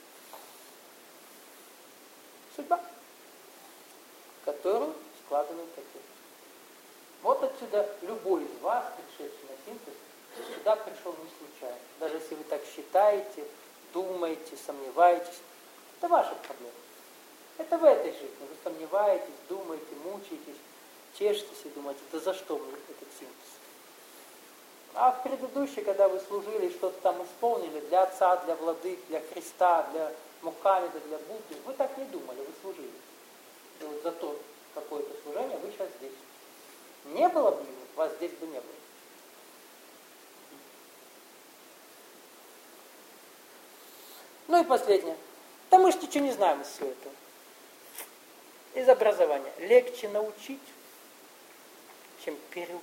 S1: Судьба, которую складывает такие. Вот отсюда любой из вас, пришедший на синтез, сюда пришел не случайно. Даже если вы так считаете, думаете, сомневаетесь, это ваша проблема. Это в этой жизни. Вы сомневаетесь, думаете, мучаетесь, чешетесь и думаете, да за что мне этот синтез? А в предыдущей, когда вы служили и что-то там исполнили для Отца, для Владык, для Христа, для Мухаммеда, для Будды, вы так не думали, вы служили. И вот за то какое-то служение вы сейчас здесь. Не было бы его, вас здесь бы не было. Ну и последнее. Да мы же ничего не знаем из всего этого. Из образования. Легче научить, чем переучить.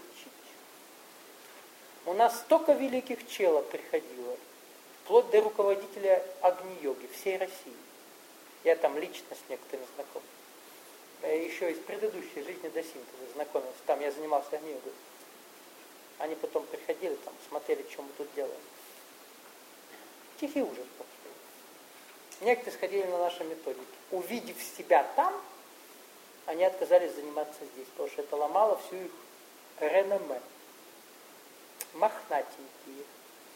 S1: У нас столько великих челов приходило, вплоть до руководителя Агни-йоги всей России. Я там лично с некоторыми знаком. Еще из предыдущей жизни до синтеза знакомился. Там я занимался Агни-йогой. Они потом приходили, там, смотрели, что мы тут делаем. Тихий ужас просто. Некоторые сходили на наши методики. Увидев себя там, они отказались заниматься здесь, потому что это ломало всю их реноме. Мохнатенькие.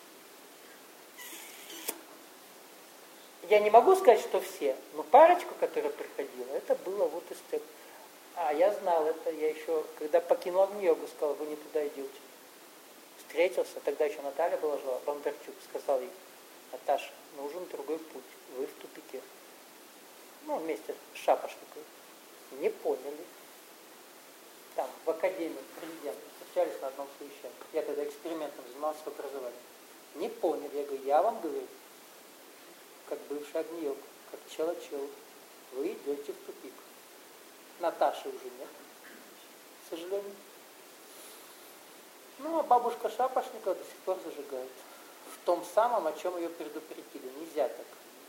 S1: Я не могу сказать, что все, но парочку, которая приходила, это было вот из тех. А я знал это, я еще, когда покинул Агни-йогу, сказал, вы не туда идете. Встретился, тогда еще Наталья была жила, Бондарчук, сказал ей, Наташа, нужен другой путь, вы в тупике. Ну, вместе с Шапошниковой. Не поняли. Там, в академии президента встречались на одном совещании. Я тогда экспериментом занимался в образовании. Не поняли. Я говорю, я вам говорю, как бывший Агни-йог, как чела-чел, вы идете в тупик. Наташи уже нет, к сожалению. Ну, а бабушка Шапошникова до сих пор зажигает. В том самом, о чем ее предупредили. Нельзя так.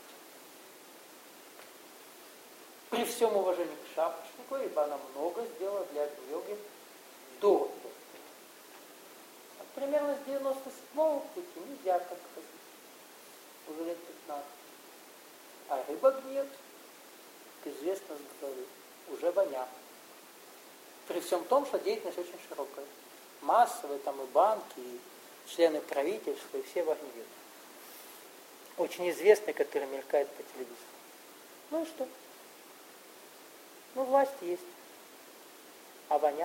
S1: При всем уважении к Шапошниковой, ибо она много сделала для Агни-йоги до этого. примерно с девяносто седьмого пути нельзя так ходить. Уже лет пятнадцать. А рыба гниет, как известно с головы, уже воня. При всем том, что деятельность очень широкая. Массовые, там и банки, и члены правительства, и все в огне. Очень известный, который мелькает по телевизору. Ну и что? Ну, власть есть. А воня?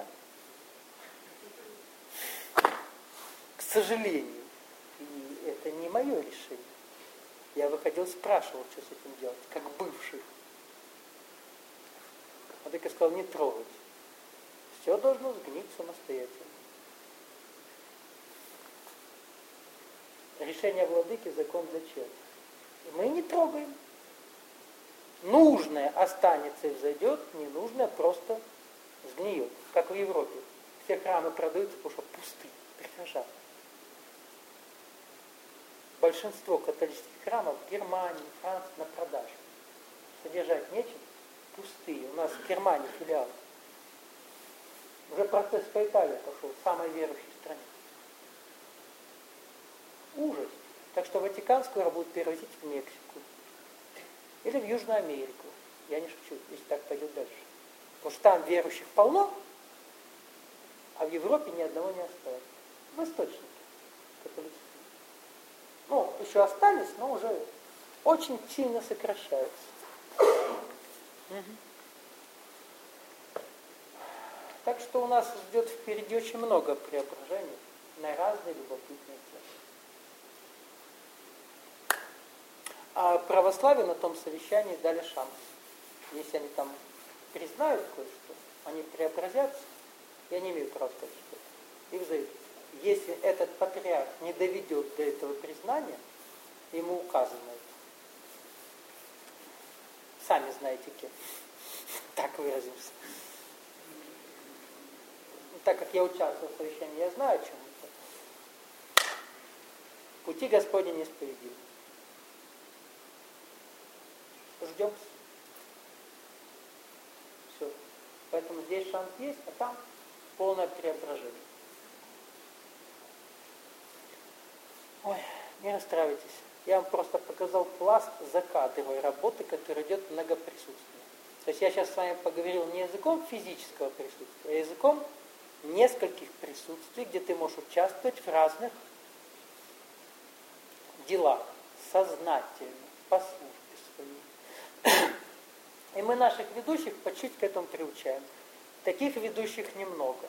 S1: К сожалению. И это не мое решение. Я выходил, спрашивал, что с этим делать, как бывший. Он так и сказал, не трогать. Все должно сгнить самостоятельно. Решение владыки – закон для человека. И мы не трогаем. Нужное останется и взойдет, ненужное просто сгниет. Как в Европе. Все храмы продаются, потому что пусты, прихожан. Большинство католических храмов в Германии, Франции на продажу. Содержать нечем, пустые. У нас в Германии филиал. Уже процесс по Италии пошел, в самой верующей стране. Ужас. Так что Ватиканскую будут перевозить в Мексику. Или в Южную Америку. Я не шучу, если так пойдет дальше. Потому что там верующих полно, а в Европе ни одного не осталось. В источнике католицизма. Ну, еще остались, но уже очень сильно сокращаются. Угу. Так что у нас ждет впереди очень много преображений на разные любопытные темы. А православие на том совещании дали шанс. Если они там признают кое-что, они преобразятся, я не имею права сказать, что и взойдут. Если этот патриарх не доведет до этого признания, ему указано это. Сами знаете кем. Так выразимся. Так как я участвовал в совещании, я знаю, о чем это. Пути Господни неисповедимы. Ждем. Все. Поэтому здесь шанс есть, а там полное преображение. Ой, не расстраивайтесь. Я вам просто показал пласт закадровой работы, который идет многоприсутственно. То есть я сейчас с вами поговорил не языком физического присутствия, а языком нескольких присутствий, где ты можешь участвовать в разных делах, сознательно, по службе своей. И мы наших ведущих по чуть к этому приучаем. Таких ведущих немного.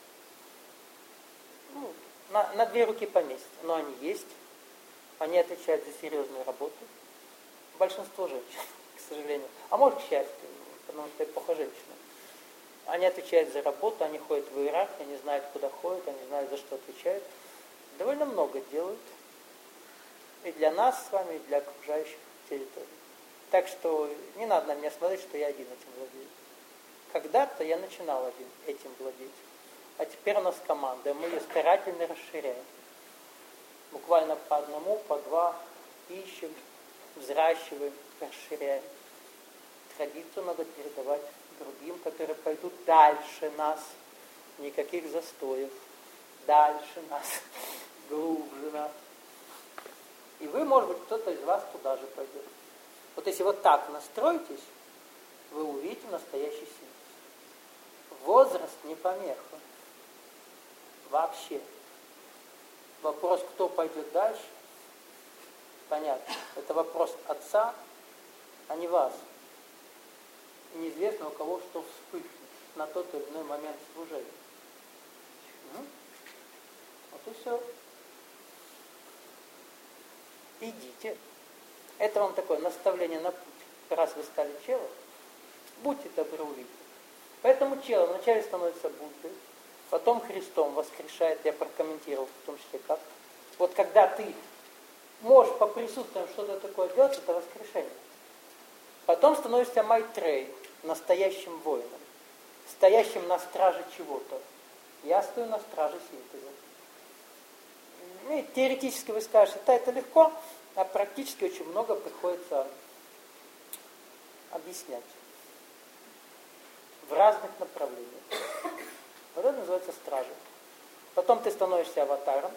S1: Ну, на, на две руки поместят, но они есть. Они отвечают за серьезную работу. Большинство женщин, к сожалению. А может, к счастью, потому что эпоха женщин. Они отвечают за работу, они ходят в иерархию, они знают, куда ходят, они знают, за что отвечают. Довольно много делают. И для нас с вами, и для окружающих территорий. Так что не надо на меня смотреть, что я один этим владею. Когда-то я начинал один этим владеть. А теперь у нас команда, мы ее старательно расширяем. Буквально по одному, по два ищем, взращиваем, расширяем. Традицию надо передавать другим, которые пойдут дальше нас. Никаких застоев. Дальше нас. Глубже нас. И вы, может быть, кто-то из вас туда же пойдет. Вот если вот так настроитесь, вы увидите настоящий синтез. Возраст не помеха. Вообще. Вопрос, кто пойдет дальше, понятно. Это вопрос отца, а не вас. И неизвестно, у кого что вспыхнет на тот или иной момент служения. Ну, вот и все. Идите. Это вам такое наставление на путь. Раз вы стали челом, будьте добры увидеть. Поэтому челом вначале становится Буддой, потом Христом воскрешает, я прокомментировал в том числе как. Вот когда ты можешь по присутствиям что-то такое делать, это воскрешение. Потом становишься Майтрей, настоящим воином, стоящим на страже чего-то. Я стою на страже синтеза. И теоретически вы скажете, да, это легко, а практически очень много приходится объяснять в разных направлениях. Вот это называется стражей. Потом ты становишься аватаром.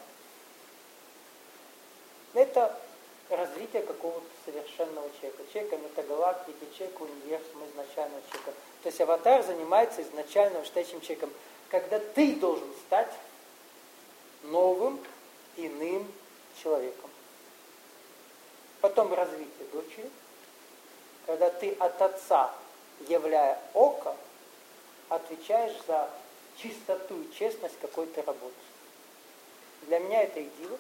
S1: Это развитие какого-то совершенного человека. Человека метагалактики, человека универсума, изначального человека. То есть аватар занимается изначально настоящим человеком. Когда ты должен стать новым, иным человеком. Потом развитие дочери. Когда ты от отца, являя око, отвечаешь за чистоту и честность какой-то работы. Для меня это идила.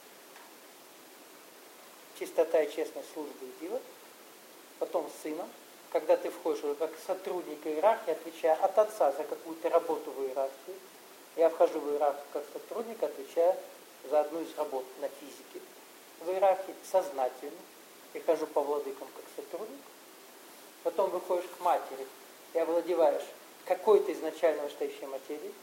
S1: Чистота и честность службы идила. Потом с сыном. Когда ты входишь уже как сотрудник иерархии, отвечая от отца за какую-то работу в иерархии. Я вхожу в иерархию как сотрудник, отвечая за одну из работ на физике. В иерархии сознательно. И хожу по владыкам как сотрудник. Потом выходишь к матери и овладеваешь какой-то изначально настоящей материей.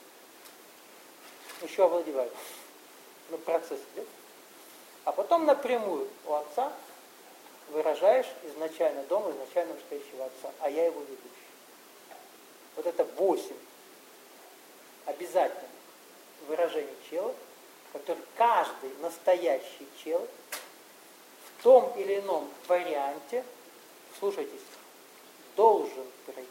S1: Еще овладеваешь. Ну, процесс идет. А потом напрямую у отца выражаешь изначально дом изначально настоящего отца, а я его ведущий. Вот это восемь обязательных выражений чела, которые каждый настоящий чел в том или ином варианте, слушайтесь, должен пройти.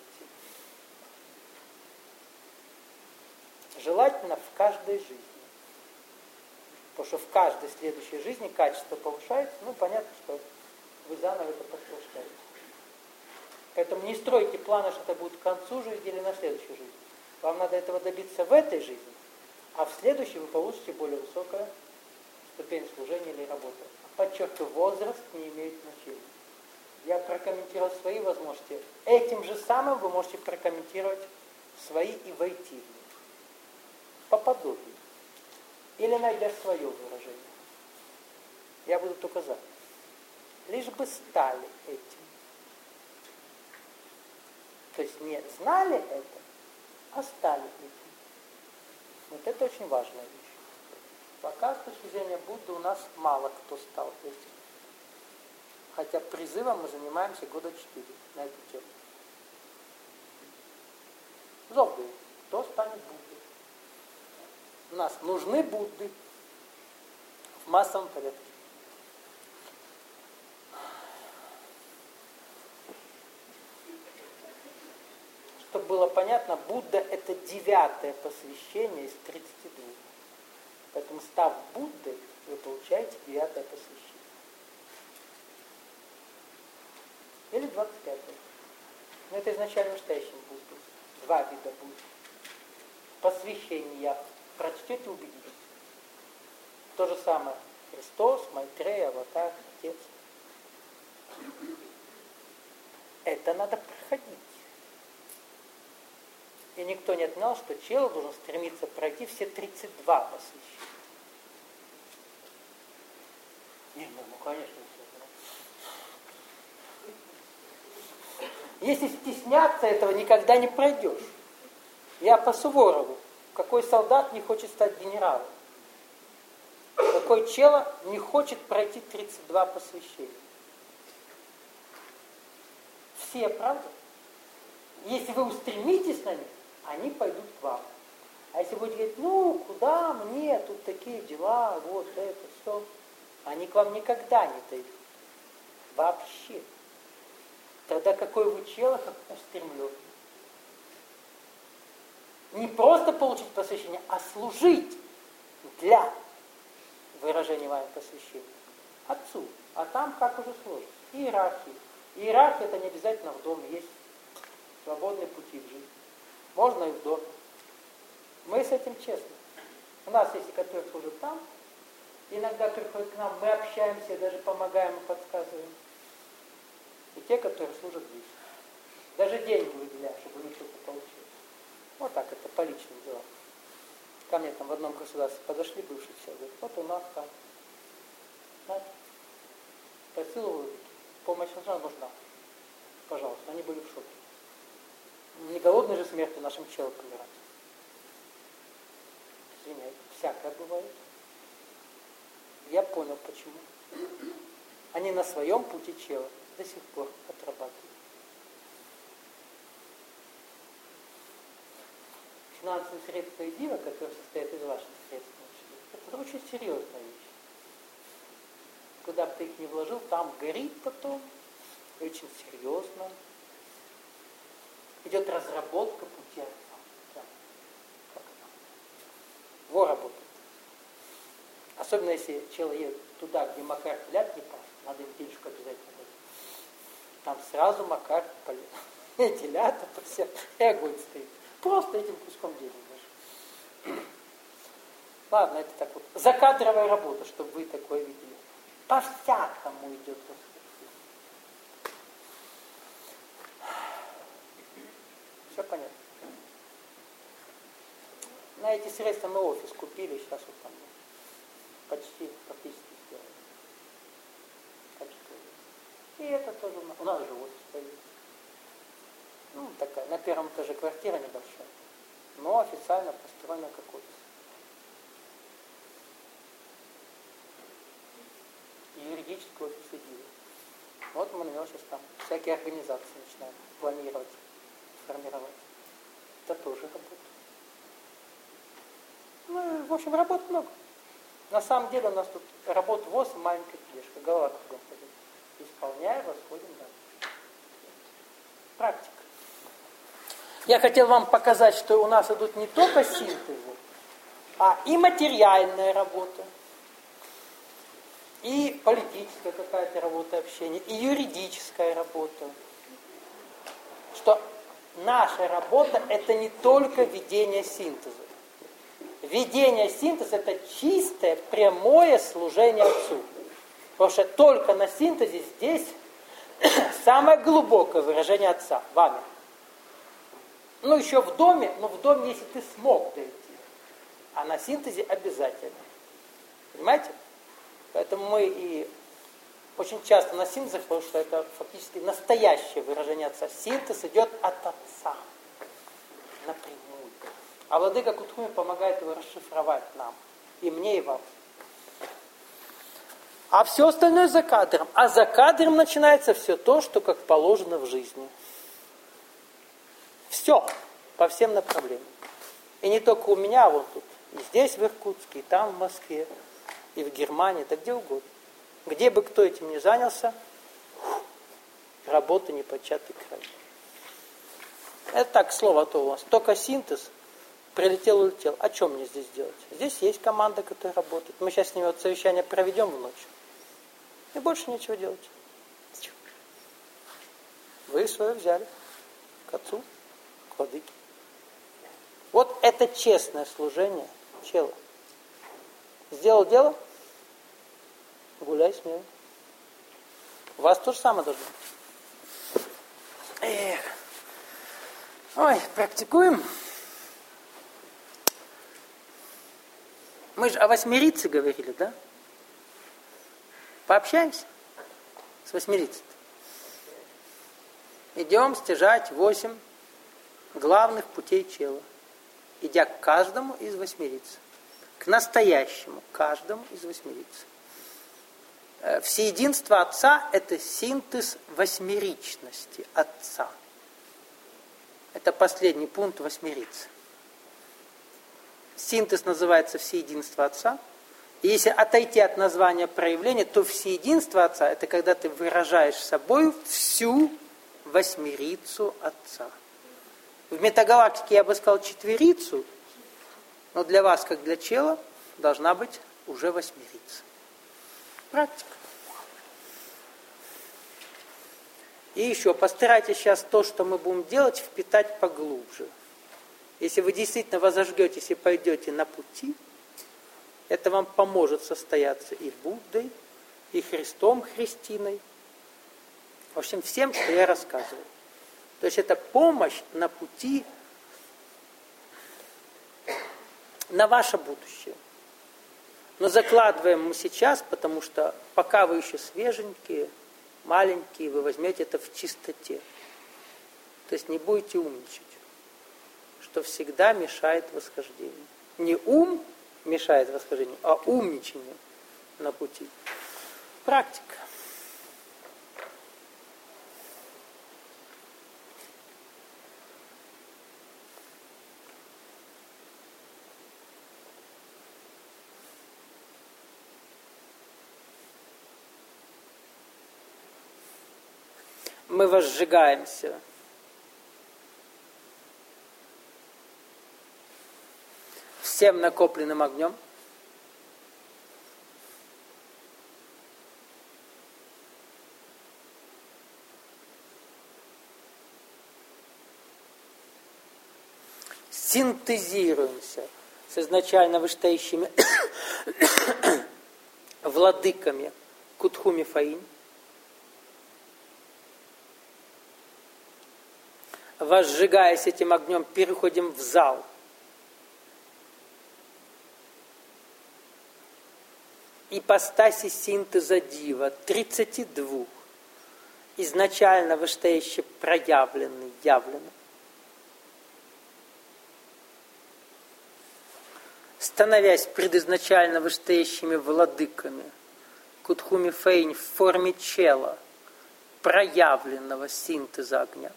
S1: Желательно в каждой жизни. Потому что в каждой следующей жизни качество повышается, ну понятно, что вы заново это подтверждаете. Поэтому не стройте планы, что это будет к концу жизни или на следующей жизни. Вам надо этого добиться в этой жизни, а в следующей вы получите более высокую ступень служения или работы. Подчеркиваю, возраст не имеет значения. Я прокомментировал свои возможности. Этим же самым вы можете прокомментировать свои и войти в них. По подобию. Или найдя свое выражение. Я буду только за. Лишь бы стали этим. То есть не знали это, а стали этим. Вот это очень важная вещь. Пока с точки зрения Будды у нас мало кто стал этим. Хотя призывом мы занимаемся года четыре на эту тему. Зов дают. Кто станет Буддой? У нас нужны Будды в массовом порядке. Чтобы было понятно, Будда – это девятое посвящение из тридцати двух. Поэтому, став Буддой, вы получаете девятое посвящение. Или двадцать пятое. Но это изначально настоящим Буддой. Два вида Будды. Посвящение. Прочтете, убедитесь. То же самое. Христос, Майтрея, Аватар, Отец. Это надо проходить. И никто не отменял, что чел должен стремиться пройти все тридцать два посвящения. Не, ну, ну конечно, все. Если стесняться этого, никогда не пройдешь. Я по Суворову. Какой солдат не хочет стать генералом? Какой чело не хочет пройти тридцать два посвящения? Все, правда? Если вы устремитесь на них, они пойдут к вам. А если будете говорить, ну, куда мне, тут такие дела, вот это, все, они к вам никогда не дойдут. Вообще. Тогда какой вы чело, как устремленный. Не просто получить посвящение, а служить для выражения вами посвящения Отцу. А там как уже сложно. Иерархия. Иерархия это не обязательно в доме. Есть свободные пути в жизнь. Можно и в доме. Мы с этим честны. У нас есть, которые служат там. Иногда приходят к нам, мы общаемся, даже помогаем и подсказываем. И те, которые служат здесь. Даже деньги выделяют, чтобы у них что-то получилось. Вот так, это по личным делам. Ко мне там в одном государстве подошли бывшие все, говорят, вот у нас там, знаете, просил его, помощь нужна, нужна. Пожалуйста, они были в шоке. Не голодной же смертью нашим челом помирать. Извиняюсь, всякое бывает. Я понял, почему. Они на своем пути чела до сих пор отрабатывают. финансовые средства и дива, которые состоят из ваших средств, это очень серьезная вещь. Куда бы ты их ни вложил, там горит потом, очень серьезно. Идет разработка пути отца. Во работает. Особенно если человек едет туда, где Макар телят не пас, надо им денежку обязательно дать. Там сразу Макар полет. И телята посят, и огонь стоит. Просто этим куском денег даже. Ладно, это так вот. Закадровая работа, чтобы вы такое видели. По-всякому идет Господь. Все понятно. На эти средства мы офис купили, сейчас вот там почти практически сделали. Так что и это тоже у нас, у нас же офис появился. Ну, такая, на первом этаже квартира небольшая, но официально построена как офис. И юридический офис и дива. Вот мы на него сейчас там всякие организации начинаем планировать, формировать. Это тоже работа. Ну, в общем, работы много. На самом деле у нас тут работа ВОЗ и маленькая тележка, голова кругом ходит. Исполняем, расходим дальше. Практика. Я хотел вам показать, что у нас идут не только синтезы, а и материальная работа, и политическая какая-то работа общения, и юридическая работа. Что наша работа – это не только ведение синтеза. Ведение синтеза – это чистое, прямое служение Отцу. Потому что только на синтезе здесь самое глубокое выражение Отца, вами. Ну, еще в доме, но в доме, если ты смог дойти. А на синтезе обязательно. Понимаете? Поэтому мы и очень часто на синтезах, потому что это фактически настоящее выражение Отца. Синтез идет от Отца. Напрямую. А Владыка Кутхуми помогает его расшифровать нам. И мне, и вам. А все остальное за кадром. А за кадром начинается все то, что как положено в жизни. Все. По всем направлениям. И не только у меня, а вот тут. И здесь, в Иркутске, и там, в Москве, и в Германии, да где угодно. Где бы кто этим ни занялся, работа непочатый край. Это так, слово а то у вас. Только синтез. Прилетел, улетел. А что мне здесь делать? Здесь есть команда, которая работает. Мы сейчас с ними вот совещание проведем в ночь. И больше нечего делать. Вы свое взяли. К Отцу, к Владыке. Вот это честное служение чела. Сделал дело, гуляй смело. У вас то же самое должно быть. Эх. Ой, практикуем. Мы же о восьмерице говорили, да? Пообщаемся с восьмерицей. Идем стяжать восемь главных путей чела, идя к каждому из восьмериц. К настоящему каждому из восьмериц. Всеединство Отца – это синтез восьмеричности Отца. Это последний пункт восьмерицы. Синтез называется всеединство Отца. И если отойти от названия проявления, то всеединство Отца – это когда ты выражаешь собой всю восьмерицу Отца. В метагалактике я бы сказал четверицу, но для вас, как для чела, должна быть уже восьмерица. Практика. И еще постарайтесь сейчас то, что мы будем делать, впитать поглубже. Если вы действительно возожгетесь и пойдете на пути, это вам поможет состояться и Буддой, и Христом, Христиной. В общем, всем, что я рассказываю. То есть это помощь на пути на ваше будущее. Но закладываем мы сейчас, потому что пока вы еще свеженькие, маленькие, вы возьмете это в чистоте. То есть не будете умничать, что всегда мешает восхождению. Не ум мешает восхождению, а умничание на пути. Практика. мы возжигаемся всем накопленным огнем. Синтезируемся с изначально вышестоящими владыками Кутхуми Фаинь. Возжигаясь этим огнем, переходим в зал. Ипостаси синтеза дива, тридцати двух, изначально вышестоящие проявленный, явленный. Становясь предизначально вышестоящими владыками Кутхуми Фаинь в форме чела, проявленного синтеза огня.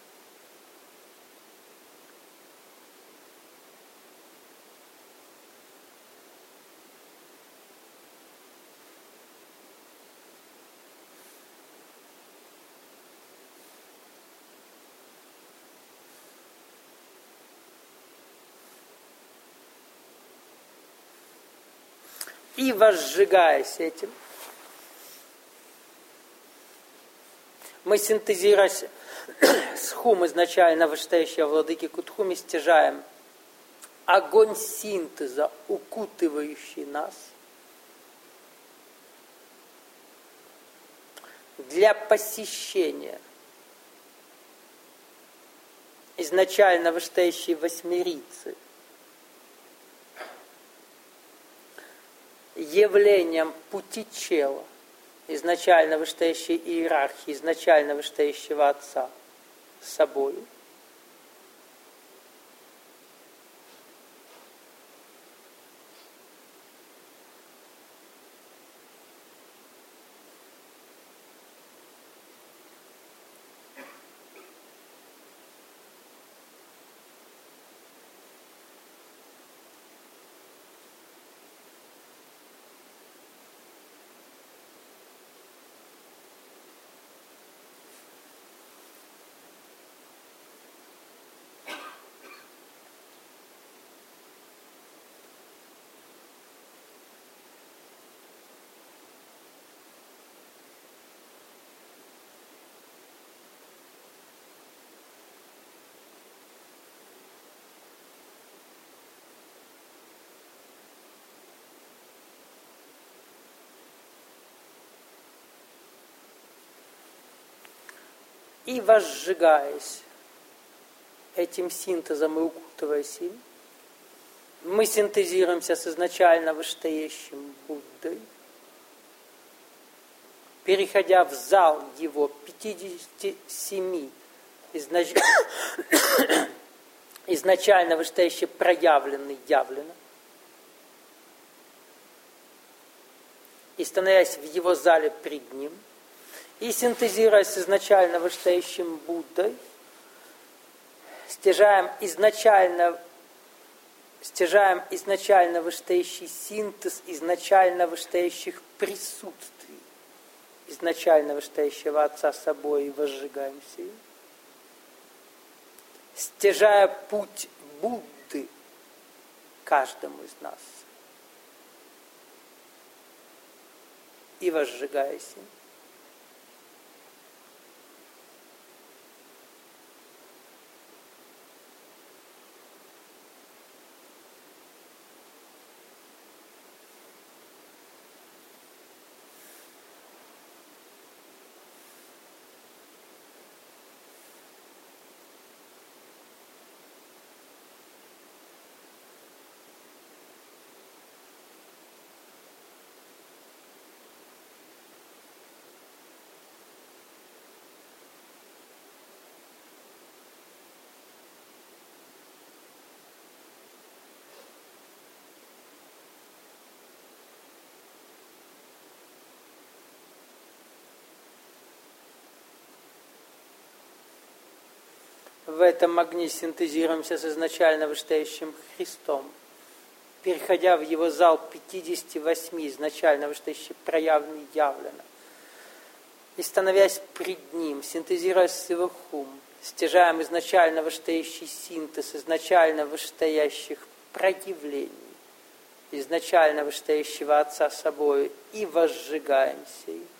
S1: И возжигаясь этим, мы, синтезируясь с хум изначально вышестоящего владыки Кутхуми, стяжаем огонь синтеза, укутывающий нас, для посещения изначально вышестоящей восьмерицы, явлением пути чела, изначально вышестоящей иерархии, изначально вышестоящего Отца с собой. И возжигаясь этим синтезом и укутываясь им, мы синтезируемся с изначально вышестоящим Буддой, переходя в зал его пятидесяти семи изнач... изначально вышестоящий проявленный, явленно, и становясь в его зале пред ним, и синтезируясь с изначально вышестоящим Буддой, стяжаем изначально, стяжаем изначально вышестоящий синтез изначально вышестоящих присутствий, изначально вышестоящего Отца с собой, и возжигаемся им, стяжая путь Будды каждому из нас и возжигаясь им. В этом огне синтезируемся с изначально вышестоящим Христом, переходя в его зал пятидесяти восьми, изначально вышестоящий проявленный, явленно, и становясь пред ним, синтезируя сивахум, стяжаем изначально вышестоящий синтез изначально вышестоящих проявлений, изначально вышестоящего Отца собою, и возжигаемся им.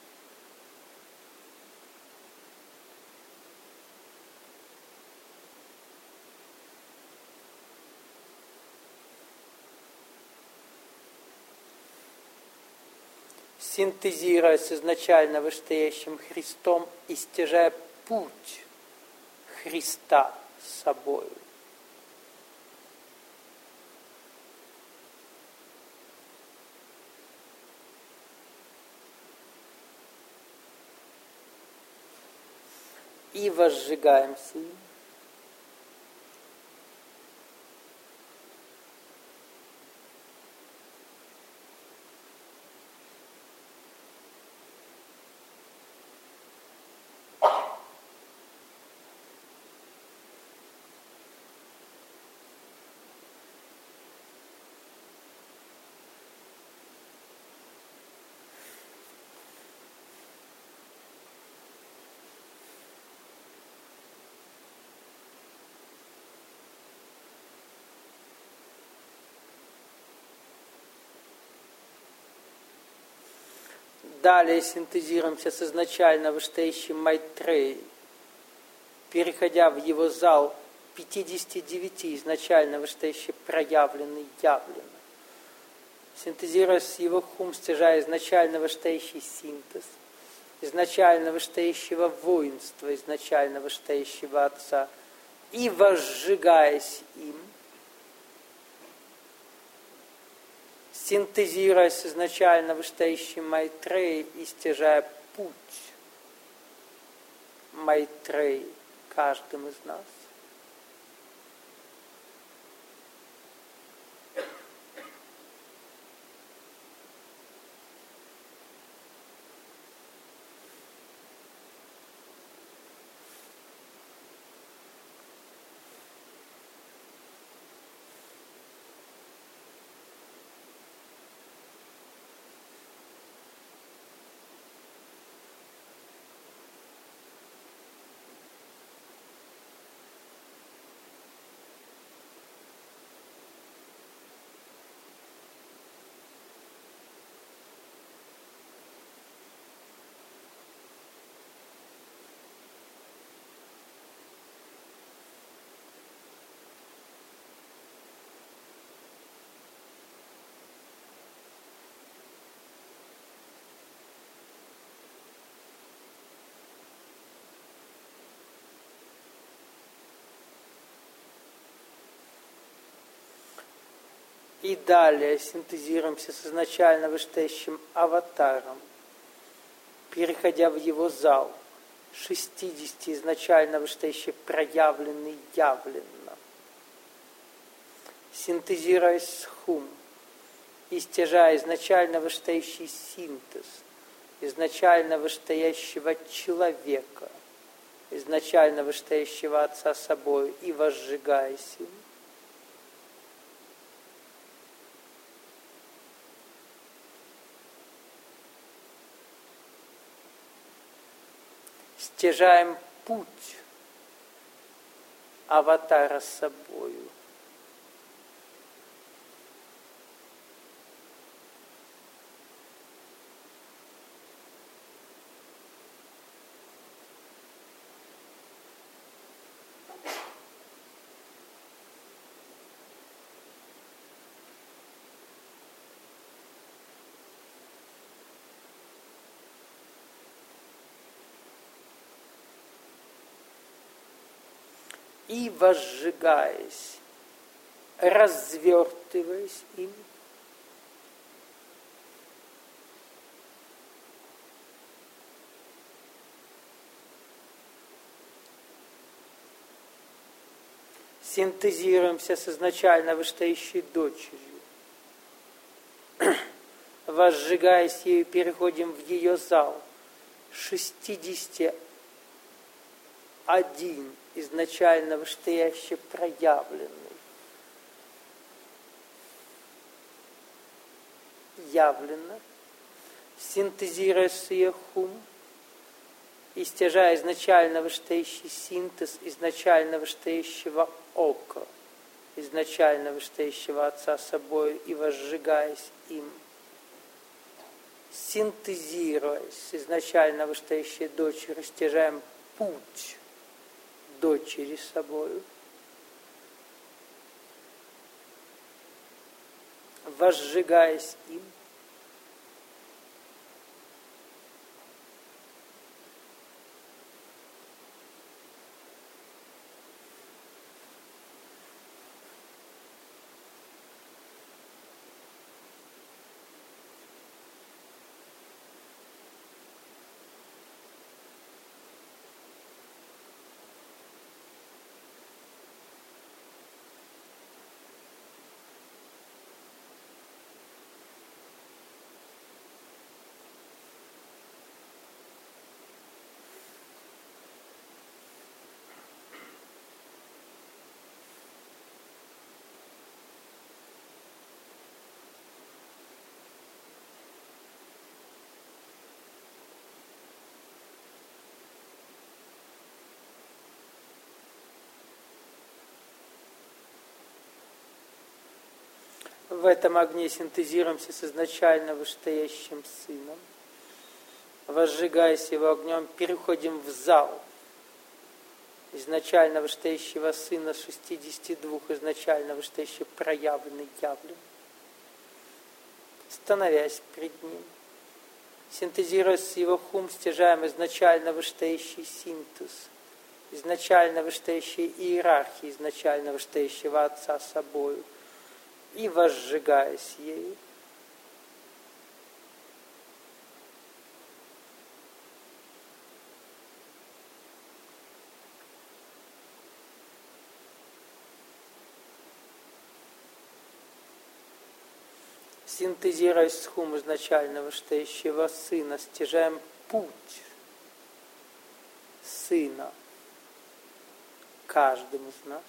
S1: Синтезируя с изначально вышестоящим Христом и стяжая путь Христа с собою. И возжигаемся им. Далее синтезируемся с изначально вышестоящим Майтреей, переходя в его зал пятьдесят девять изначально вышестоящий проявленный явленно. Синтезируя с его хум, стяжая изначально вышестоящий синтез, изначально вышестоящего воинства, изначально вышестоящего Отца, и возжигаясь им, синтезируя с изначально вышестоящим Майтреей и стяжая путь Майтреи каждым из нас. И далее синтезируемся с изначально вышестоящим аватаром, переходя в его зал, шестьдесят изначально вышестоящий проявленный явленно, синтезируясь с хум и стяжая изначально вышестоящий синтез, изначально вышестоящего человека, изначально вышестоящего Отца собою, и возжигаясь им. Стяжаем путь аватара с собою. И возжигаясь, развертываясь им, синтезируемся с изначально вышестоящей дочерью, возжигаясь ею, переходим в ее зал, шестьдесят один изначально вышестоящий проявленный, явленно, синтезируя с ее хум, и стяжая изначально вышестоящий синтез изначально вышестоящего ока, изначально вышестоящего Отца собою и возжигаясь им, синтезируясь с изначально вышестоящей дочерью, стяжаем путь дочери собою, возжигаясь им, в этом огне синтезируемся с изначально вышестоящим Сыном. Возжигаясь его огнем, переходим в зал изначально вышестоящего Сына шестидесяти двух, изначально вышестоящий проявленный, явленный. Становясь перед ним, синтезируясь с его хум, стяжаем изначально вышестоящий синтез, изначально вышестоящей иерархии, изначально вышестоящего Отца собою, и возжигаясь ею. Синтезируясь с хум изначально вышестоящего Сына, стяжаем путь Сына каждым из нас.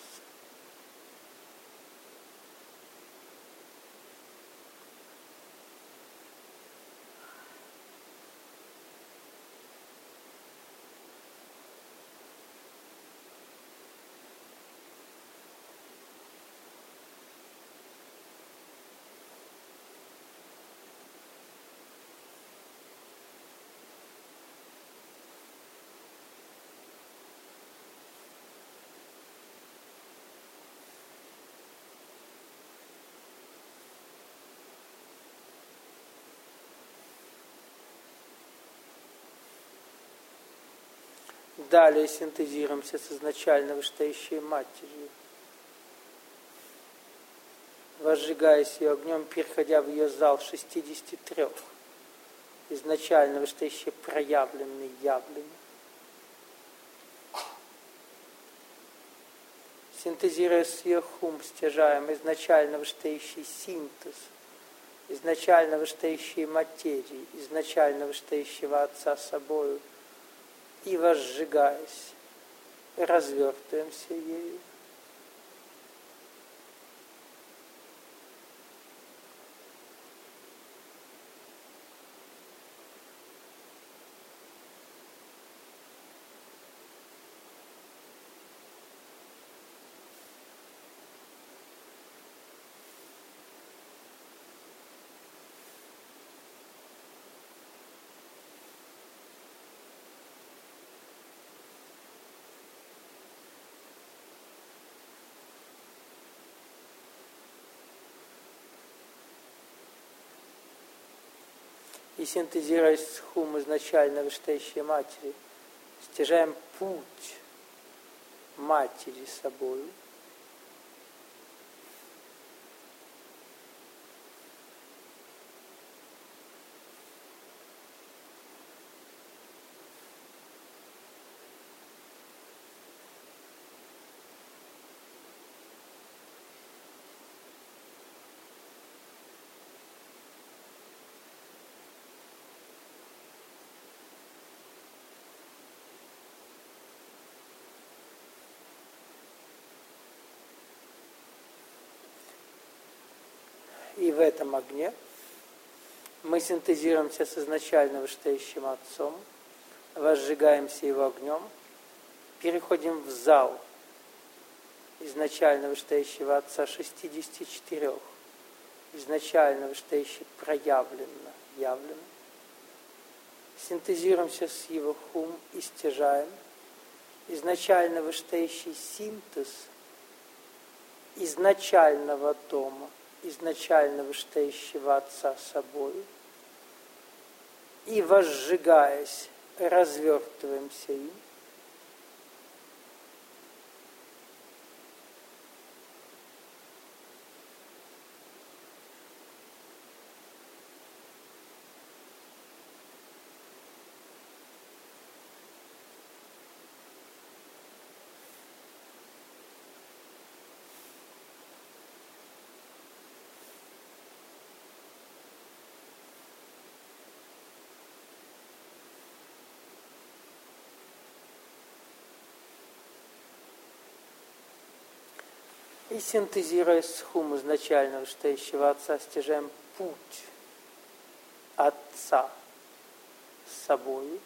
S1: Далее синтезируемся с изначально вышестоящей Матерью, возжигаясь ее огнем, переходя в ее зал шестидесяти трёх, изначально вышестоящий проявленный, явленный. Синтезируя с ее хум, стяжаем изначально вышестоящий синтез, изначально вышестоящей материи, изначально вышестоящего Отца собою, и возжигаясь, развертываемся ею. И синтезируясь с хум изначально вышестоящей Матери, стяжаем путь Матери собою. И в этом огне мы синтезируемся с изначально вышестоящим Отцом, возжигаемся его огнем, переходим в зал изначально вышестоящего Отца шестидесяти четырёх, изначально вышестоящий проявленно, явленно, синтезируемся с его хум и стяжаем изначально вышестоящий синтез изначального дома, изначально вышестоящего Отца собою, и, возжигаясь, развертываемся им. И синтезируя с хум изначального вышестоящего Отца, стяжаем путь Отца с собою.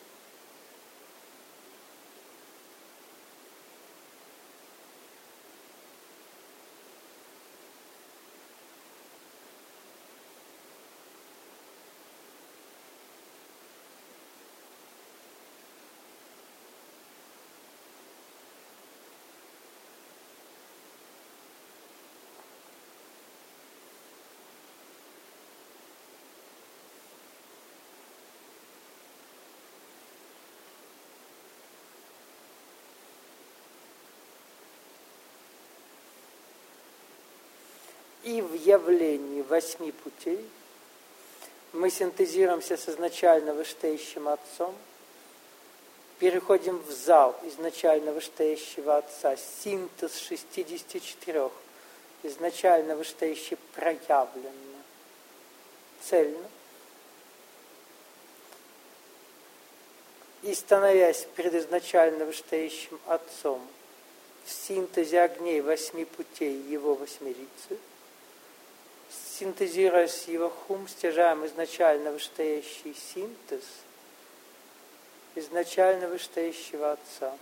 S1: И в явлении восьми путей мы синтезируемся с изначально вышестоящим Отцом, переходим в зал изначально вышестоящего Отца, синтез шестидесяти четырёх, изначально вышестоящий проявленно, цельно, и становясь перед изначально вышестоящим Отцом в синтезе огней восьми путей его восьмерицы, синтезируя с его хум, стяжаем изначально вышестоящий синтез изначально вышестоящего Отца.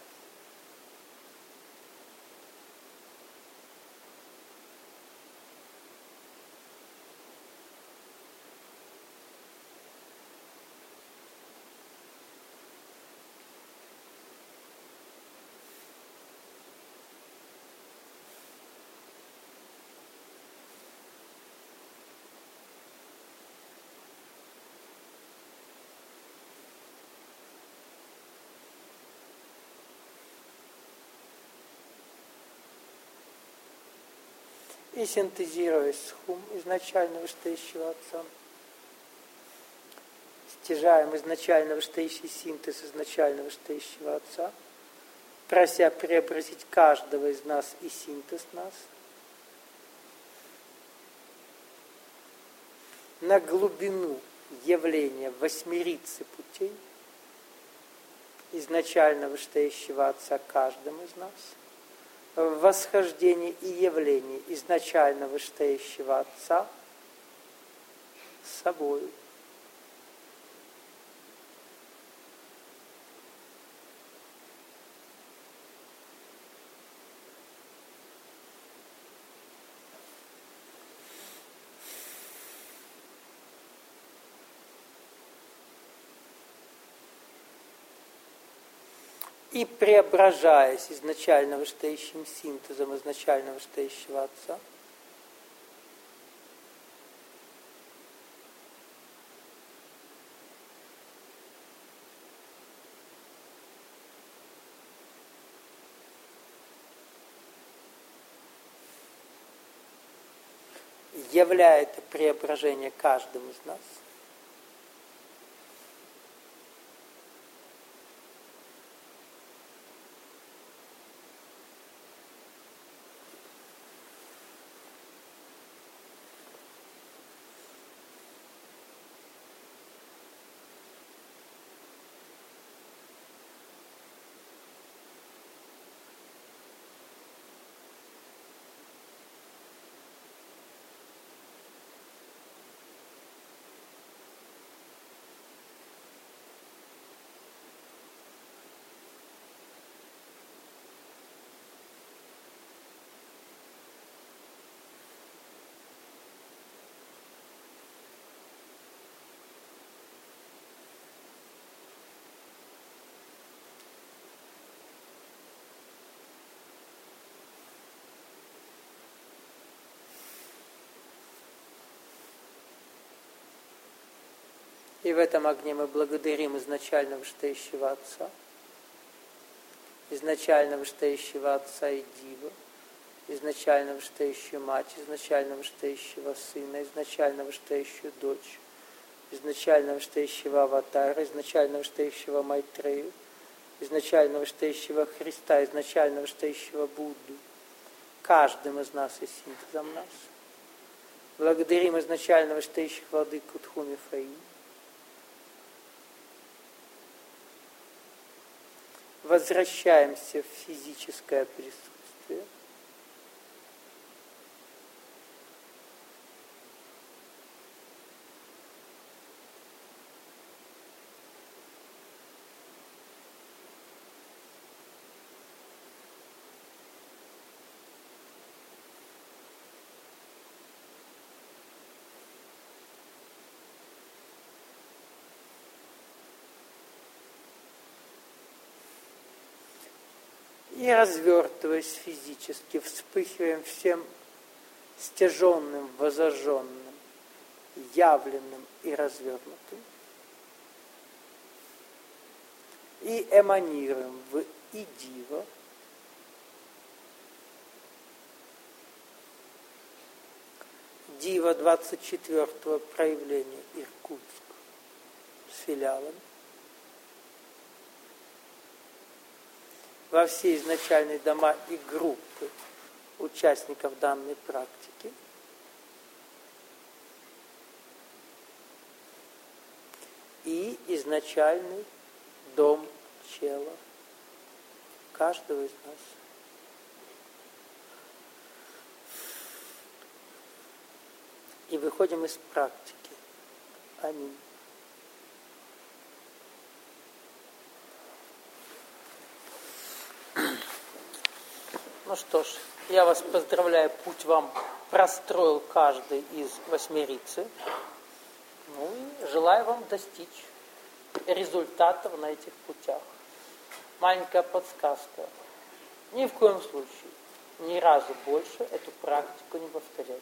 S1: И синтезируясь с хум изначально вышестоящего Отца, стяжаем изначально вышестоящий синтез изначально вышестоящего Отца, прося преобразить каждого из нас и синтез нас на глубину явления восьмерицы путей изначально вышестоящего Отца каждому из нас, в восхождении и явлении изначально вышестоящего Отца с собою. И преображаясь изначально вышестоящим синтезом изначально вышестоящего Отца, являя это преображение каждому из нас, И в этом огне мы благодарим изначально Вышестоящего Отца, изначально Вышестоящего Отца и Диву, изначально Вышестоящую Мать, изначально Вышестоящего Сына, изначально Вышестоящую Дочь, изначально Вышестоящего Аватара, изначально Вышестоящего Майтрею, изначально Вышестоящего Христа, изначально Вышестоящего Будду. Каждым из нас и синтезом нас. Благодарим изначально Вышестоящих Владыку Тхуми Фаи. Возвращаемся в физическое присутствие. И, развертываясь физически, вспыхиваем всем стяженным, возожженным, явленным и развернутым. И эманируем в Идива, Дива двадцать четвёртого проявления Иркутск с филиалом. Во все изначальные дома и группы участников данной практики. И изначальный дом чела каждого из нас. И выходим из практики. Аминь. Ну что ж, я вас поздравляю, путь вам простроил каждый из восьмерицы. Ну и желаю вам достичь результатов на этих путях. Маленькая подсказка. Ни в коем случае, ни разу больше эту практику не повторять.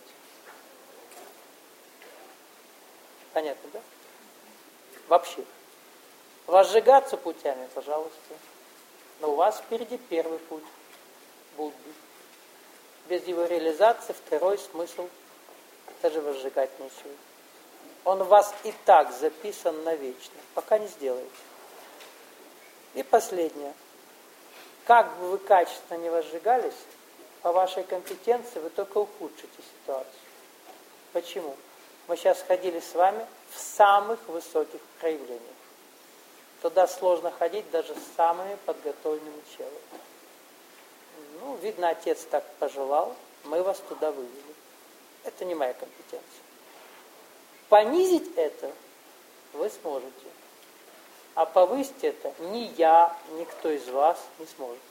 S1: Понятно, да? Вообще. Возжигаться путями, пожалуйста. Но у вас впереди первый путь. Будды. Без его реализации второй смысл даже возжигать нечего. Он у вас и так записан навечно, пока не сделаете. И последнее. Как бы вы качественно не возжигались, по вашей компетенции вы только ухудшите ситуацию. Почему? Мы сейчас ходили с вами в самых высоких проявлениях. Туда сложно ходить даже с самыми подготовленными челами. Ну, видно, отец так пожелал, мы вас туда вывели. Это не моя компетенция. Понизить это вы сможете. А повысить это ни я, никто из вас не сможет.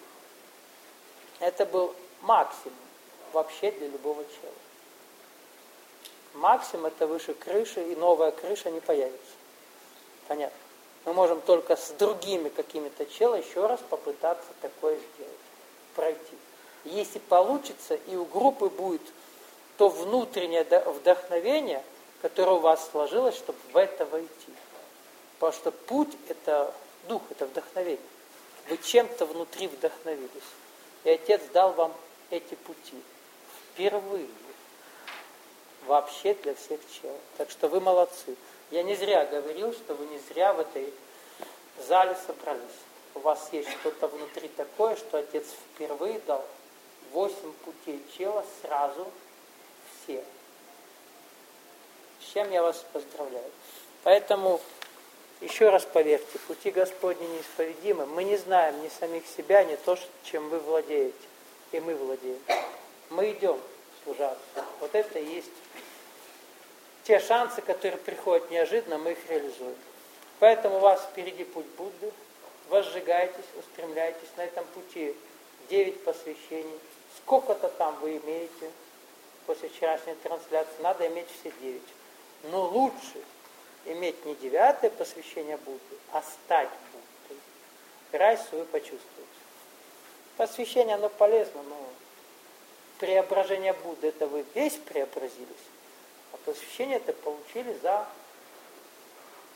S1: Это был максимум вообще для любого человека. Максимум это выше крыши, и новая крыша не появится. Понятно? Мы можем только с другими какими-то челами еще раз попытаться такое сделать. Пройти. Если получится, и у группы будет то внутреннее вдохновение, которое у вас сложилось, чтобы в это войти. Потому что путь – это дух, это вдохновение. Вы чем-то внутри вдохновились. И Отец дал вам эти пути. Впервые. Вообще для всех чел. Так что вы молодцы. Я не зря говорил, что вы не зря в этой зале собрались. У вас есть что-то внутри такое, что Отец впервые дал восемь путей чела сразу все. С чем я вас поздравляю. Поэтому, еще раз поверьте, пути Господни неисповедимы. Мы не знаем ни самих себя, ни то, чем вы владеете. И мы владеем. Мы идем служаться. Вот это и есть те шансы, которые приходят неожиданно, мы их реализуем. Поэтому у вас впереди путь Будды. Возжигайтесь, устремляйтесь на этом пути. Девять посвящений. Сколько-то там вы имеете после вчерашней трансляции. Надо иметь все девять. Но лучше иметь не девятое посвящение Будды, а стать Буддой. Разницу вы почувствуете. Посвящение, оно полезно, но преображение Будды, это вы весь преобразились. А посвящение это получили за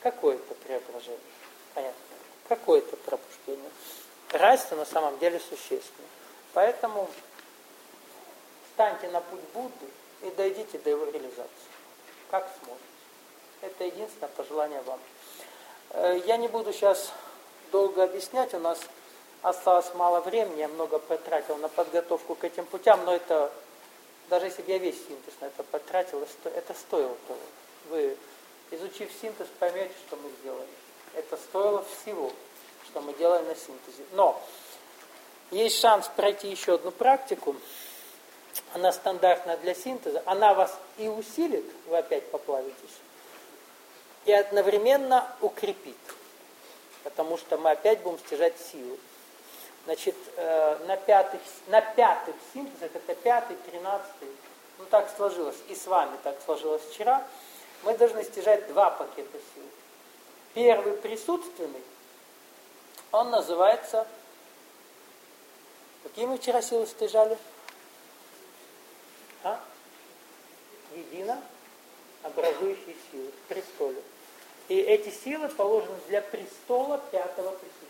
S1: какое-то преображение. Понятно? Какое-то пробуждение. Разница на самом деле существенна. Поэтому встаньте на путь Будды и дойдите до его реализации. Как сможете. Это единственное пожелание вам. Я не буду сейчас долго объяснять, у нас осталось мало времени, я много потратил на подготовку к этим путям, но это, даже если бы я весь синтез на это потратил, это стоило того. Вы, изучив синтез, поймете, что мы сделали. Это стоило всего, что мы делаем на синтезе. Но есть шанс пройти еще одну практику. Она стандартная для синтеза. Она вас и усилит, вы опять поплавитесь, и одновременно укрепит. Потому что мы опять будем стяжать силу. Значит, на пятых, на пятых синтезах, это пятый, тринадцатый, ну так сложилось, и с вами так сложилось вчера, мы должны стяжать два пакета сил. Первый присутственный, он называется, какие мы вчера силы стяжали? А? Едино образующие силы в престоле. И эти силы положены для престола пятого присутствия.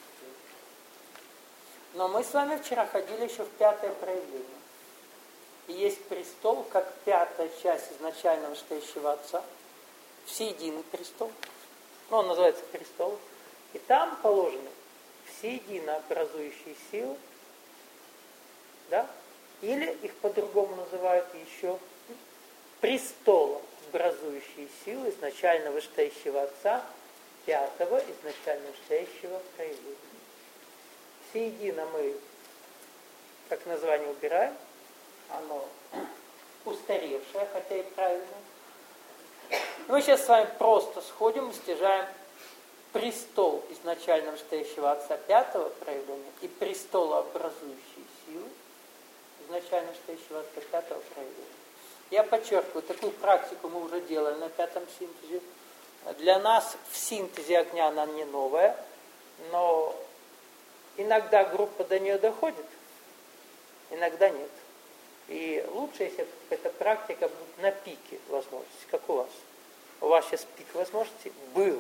S1: Но мы с вами вчера ходили еще в пятое проявление. И есть престол, как пятая часть изначального вышестоящего Отца, всеединый престол. Ну, он называется престол. И там положены всеедино образующие силы, да? Или их по-другому называют еще престолом образующие силы изначально вышестоящего Отца, пятого изначально вышестоящего проявления. Всеедино мы, как название, убираем, оно устаревшее, хотя и правильно. Мы сейчас с вами просто сходим и стяжаем престол изначально вышестоящего Отца пятого проявления и престолообразующие силы изначально вышестоящего Отца пятого проявления. Я подчеркиваю, такую практику мы уже делали на пятом синтезе. Для нас в синтезе огня она не новая, но иногда группа до нее доходит, иногда нет. И лучше, если эта практика будет на пике возможностей, как у вас. У вас сейчас пик возможностей был.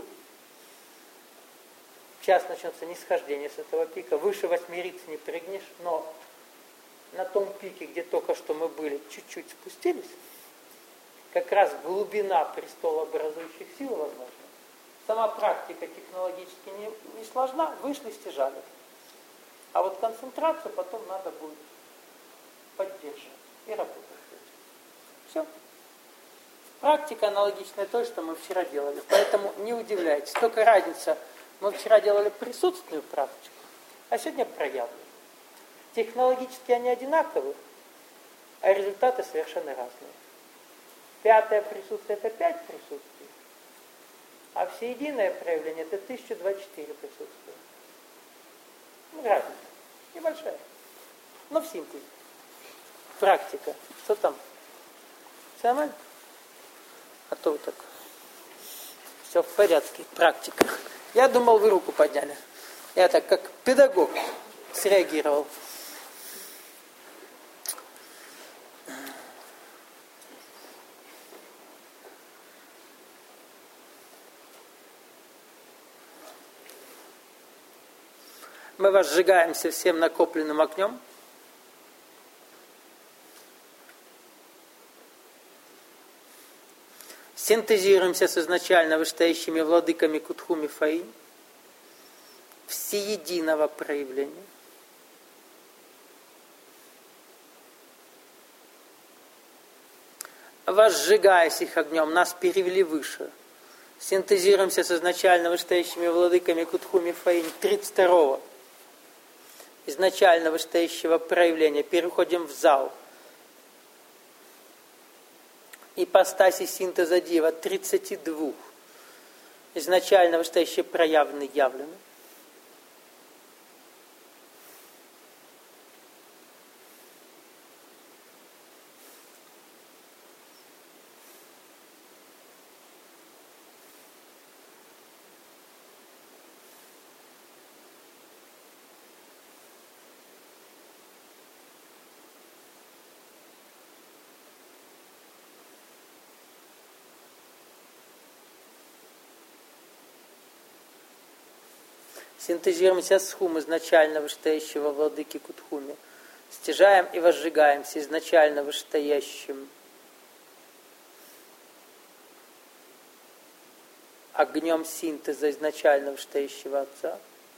S1: Сейчас начнется нисхождение с этого пика. Выше восьмериться не прыгнешь, но на том пике, где только что мы были, чуть-чуть спустились, как раз глубина престолообразующих сил возможна. Сама практика технологически не, не сложна, вышли, стяжали. А вот концентрацию потом надо будет поддерживать и работать с этим. Все. Практика аналогичная той, что мы вчера делали. Поэтому не удивляйтесь. Только разница, мы вчера делали присутственную практику, а сегодня проявленную. Технологически они одинаковы, а результаты совершенно разные. Пятое присутствие – это пять присутствий, а всеединое проявление – это тысяча двадцать четыре присутствия. Ну, разница небольшая, но в синтезе. Практика. Что там? Все нормально? А то вы так. Все в порядке. Практика. Я думал, вы руку подняли. Я так, как педагог, среагировал. Мы вас сжигаемся всем накопленным огнем. Синтезируемся с изначально вышестоящими владыками Кутхуми Фаи всеединого проявления. Возжигаясь их огнем, нас перевели выше. Синтезируемся с изначально вышестоящими владыками Кутхуми Фаи тридцать второго изначально вышестоящего проявления. Переходим в зал. Ипостаси синтеза Дива тридцати двух. Изначально вышестоящие проявлены, явлены. Синтезируем себя с хум изначально вышестоящего владыки Кутхуми. Стяжаем и возжигаемся изначально вышестоящим огнем синтеза изначально вышестоящего Отца.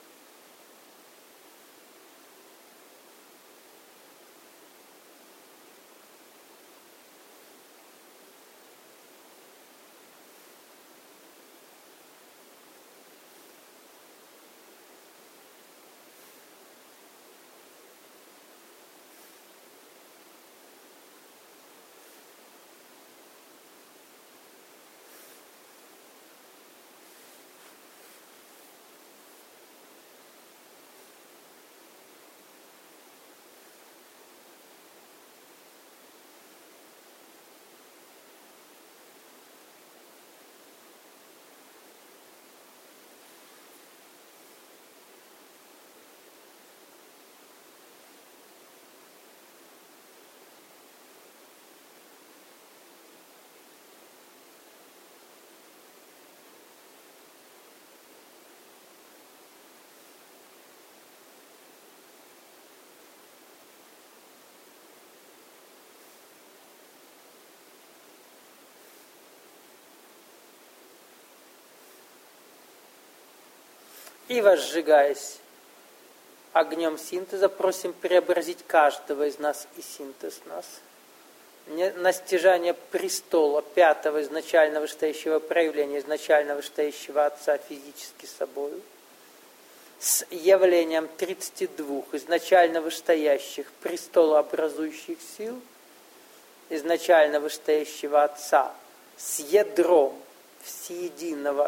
S1: И возжигаясь огнем синтеза, просим преобразить каждого из нас и синтез нас. На стяжание престола пятого изначально вышестоящего проявления, изначально вышестоящего Отца физически собою, с явлением тридцати двух изначально вышестоящих престолообразующих сил, изначально вышестоящего Отца, с ядром всеединого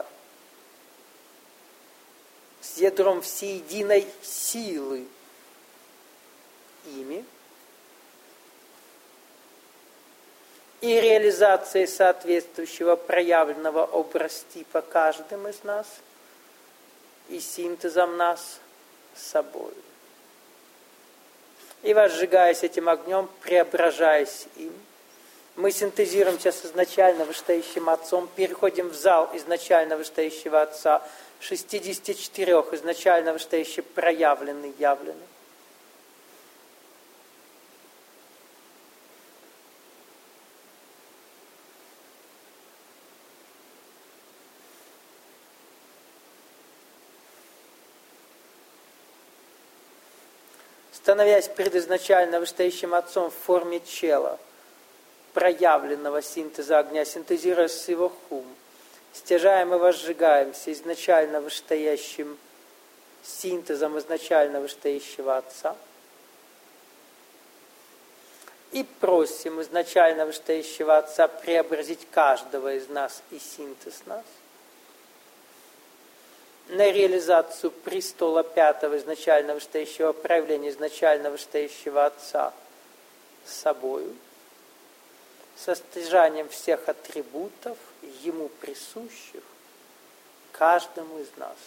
S1: с ядром всеединой силы ими и реализацией соответствующего проявленного образтипа каждым из нас и синтезом нас с собой. И возжигаясь этим огнем, преображаясь им, мы синтезируемся с изначально вышестоящим Отцом, переходим в зал изначально вышестоящего Отца, шестидесяти четырёх изначально вышестоящий проявленный, явленный. Становясь пред изначально вышестоящим Отцом в форме чела, проявленного синтеза огня, синтезируя с его хум, стяжаем и возжигаемся изначально вышестоящим синтезом изначально вышестоящего Отца и просим изначально вышестоящего Отца преобразить каждого из нас и синтез нас на реализацию престола пятого изначально вышестоящего проявления изначально вышестоящего Отца с собою, со стяжанием всех атрибутов, Ему присущих, каждому из нас.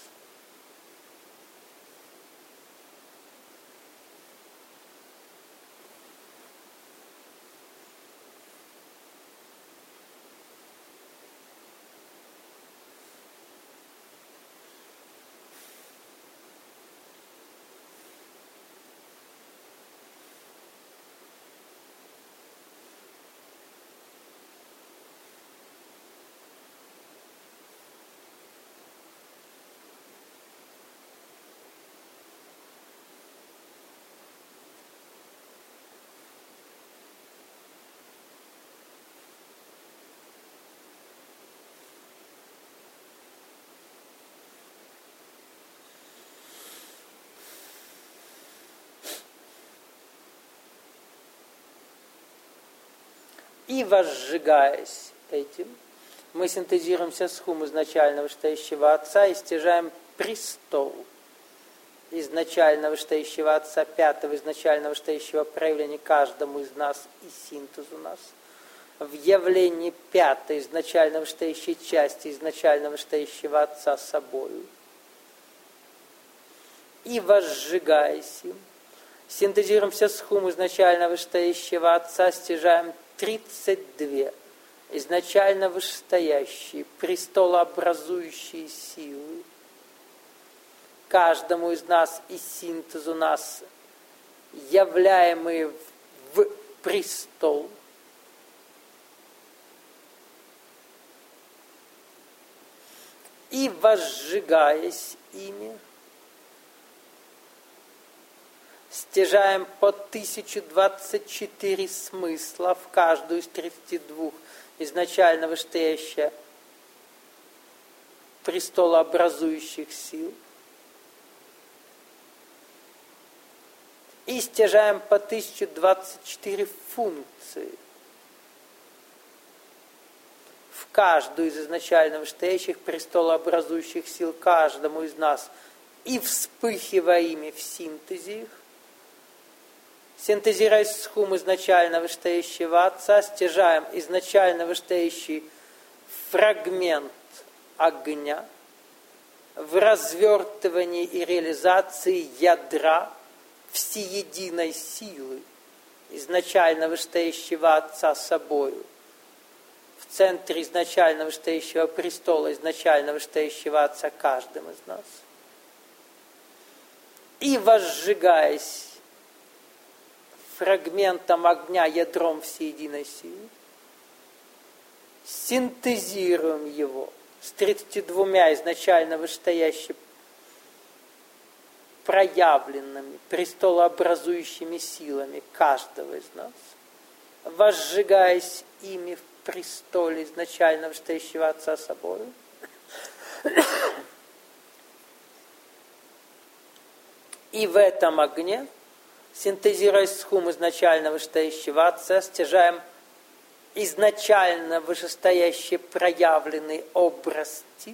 S1: И возжигаясь этим, мы синтезируемся с хум изначально вышестоящего Отца и стяжаем престол изначально вышестоящего Отца, пятого изначально вышестоящего проявления каждому из нас и синтезу нас. В явлении пятой изначально вышестоящей части изначально вышестоящего Отца собою. И возжигаясь им, синтезируемся с хум изначально вышестоящего Отца, стяжаем тридцать две изначально вышестоящие, престолообразующие силы, каждому из нас и синтезу нас, являемые в престол, и возжигаясь ими, стяжаем по тысячу двадцать четыре смысла в каждую из тридцати двух изначально вышестоящих престолообразующих сил, и стяжаем по тысячу двадцать четыре функции в каждую из изначально вышестоящих престолообразующих сил каждому из нас, и вспыхивая ими в синтезе их, синтезируя схум изначально вышестоящего Отца, стяжаем изначально вышестоящий фрагмент огня в развертывании и реализации ядра всеединой силы изначально вышестоящего Отца собою, в центре изначально вышестоящего престола, изначально вышестоящего Отца каждым из нас. И возжигаясь фрагментом огня, ядром всеединой силы, синтезируем его с тридцатью двумя изначально вышестоящими проявленными престолообразующими силами каждого из нас, возжигаясь ими в престоле изначально вышестоящего Отца собою, и в этом огне, синтезируя схум изначально вышестоящего Отца, стяжаем изначально вышестоящий проявленный образ тип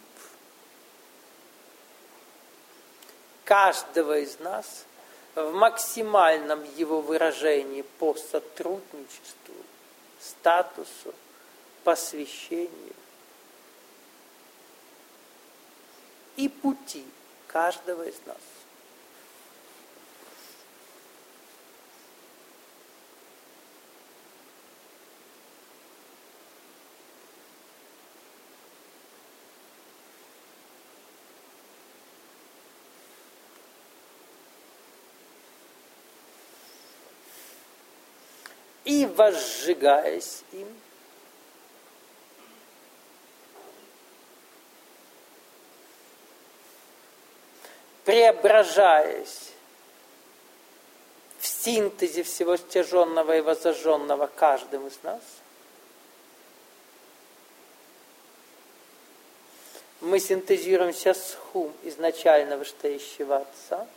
S1: каждого из нас в максимальном его выражении по сотрудничеству, статусу, посвящению и пути каждого из нас. И возжигаясь им, преображаясь в синтезе всего стяженного и возожженного каждым из нас, мы синтезируемся с хум изначально вышестоящего Отца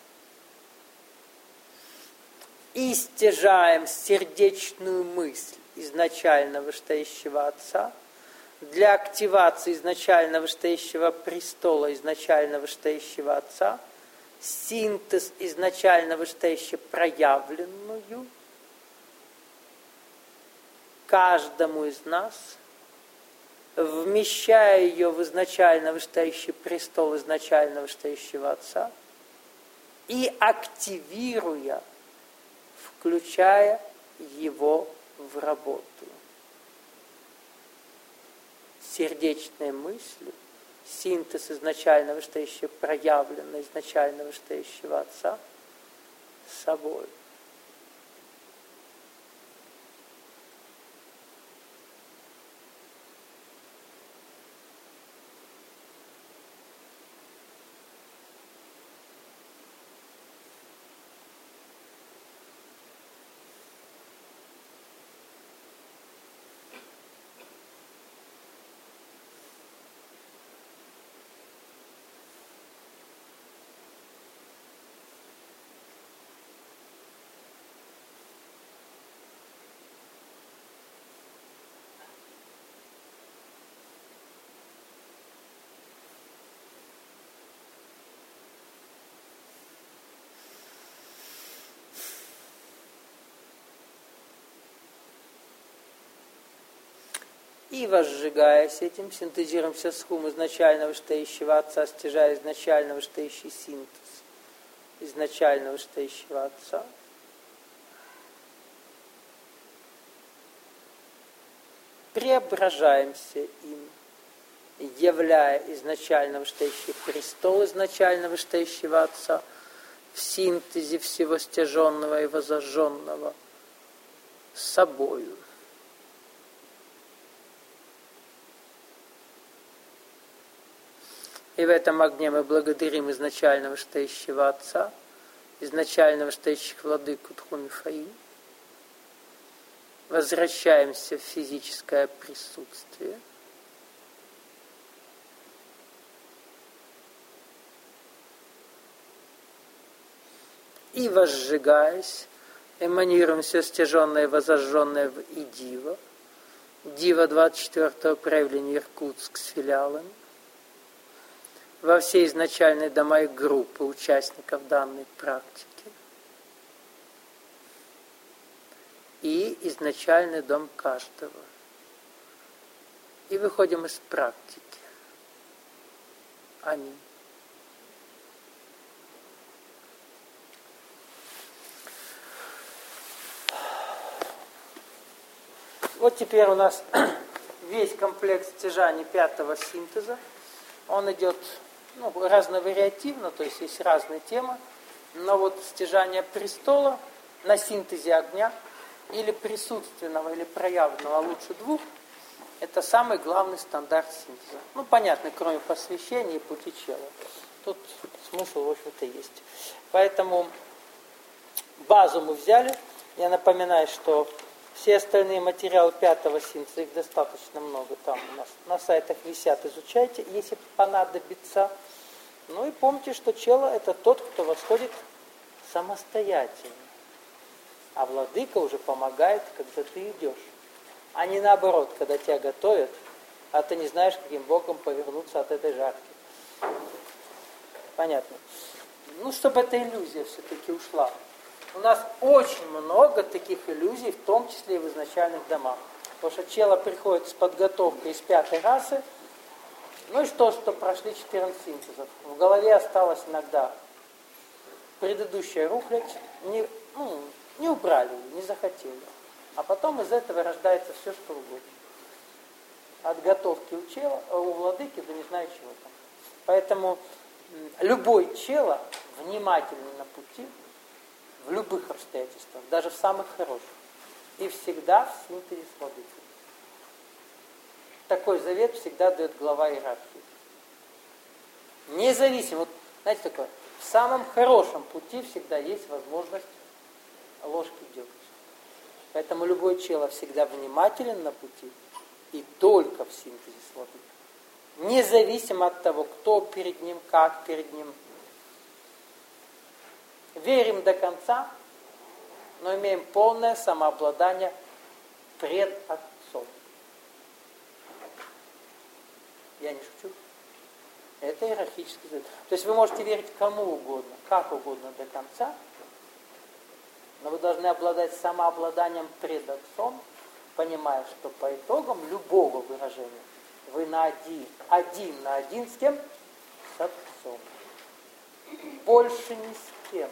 S1: и стяжаем сердечную мысль изначально вышестоящего Отца для активации изначально вышестоящего престола изначально вышестоящего Отца, синтез изначально вышестоящего проявленную каждому из нас, вмещая ее в изначально вышестоящий престол изначально вышестоящего Отца и активируя, включая его в работу. Сердечной мыслью, синтез изначально вышестоящего проявленного изначально вышестоящего Отца с собой. И, возжигаясь этим, синтезируемся с хум изначально вышестоящего Отца, стяжая изначально вышестоящий синтез изначально вышестоящего Отца. Преображаемся им являя изначально вышестоящий престол изначально вышестоящего Отца в синтезе всего стяженного и возожженного собою. И в этом огне мы благодарим изначально вышестоящего Отца, изначально вышестоящих владыку Тху-Мифаи, возвращаемся в физическое присутствие, и, возжигаясь, эманируем все стяженное и возожженное в Идива, Дива двадцать четвёртого проявления Иркутск с филиалами, во все изначальные дома и группы участников данной практики и изначальный дом каждого. И выходим из практики. Аминь. Вот теперь у нас весь комплекс стяжаний пятого синтеза. Он идет ну, разновариативно, то есть есть разные темы. Но вот стяжание престола на синтезе огня или присутственного, или проявленного, а лучше двух, это самый главный стандарт синтеза. Ну, понятно, кроме посвящения и пути чела. Тут смысл, в общем-то, есть. Поэтому базу мы взяли. Я напоминаю, что все остальные материалы пятого синтеза, их достаточно много, там у нас на сайтах висят, изучайте, если понадобится. Ну и помните, что чело – это тот, кто восходит самостоятельно. А владыка уже помогает, когда ты идешь. А не наоборот, когда тебя готовят, а ты не знаешь, каким боком повернуться от этой жарки. Понятно? Ну, чтобы эта иллюзия все-таки ушла. У нас очень много таких иллюзий, в том числе и в изначальных домах. Потому что чело приходит с подготовкой из пятой расы, ну и что, что прошли четырнадцать синтезов. В голове осталось иногда предыдущая рухлядь, не, ну, не убрали, не захотели. А потом из этого рождается все, что угодно. От готовки у чела, у владыки до не знаю чего там. Поэтому любой чело внимательный на пути, в любых обстоятельствах, даже в самых хороших, и всегда в синтезе с владыкой. Такой завет всегда дает глава иерархии. Независимо, вот, знаете, такое, в самом хорошем пути всегда есть возможность ложки дегтя. Поэтому любой чело всегда внимателен на пути и только в синтезе с владыкой. Независимо от того, кто перед ним, как перед ним. Верим до конца, но имеем полное самообладание пред Отцом. Я не шучу. Это иерархический завет. То есть вы можете верить кому угодно, как угодно до конца, но вы должны обладать самообладанием пред Отцом, понимая, что по итогам любого выражения вы на один, один на один с кем? С Отцом. Больше ни с кем.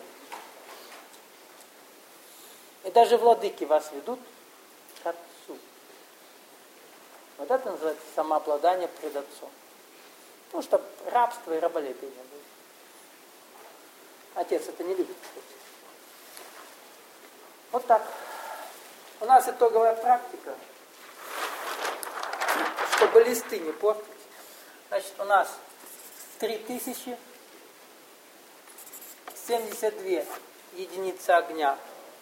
S1: И даже владыки вас ведут к Отцу. Вот это называется самообладание пред Отцом. Потому что рабство и раболепие не будет. Отец это не любит, кстати. Вот так. У нас итоговая практика. Чтобы листы не портить. Значит, у нас три тысячи семьдесят две единицы огня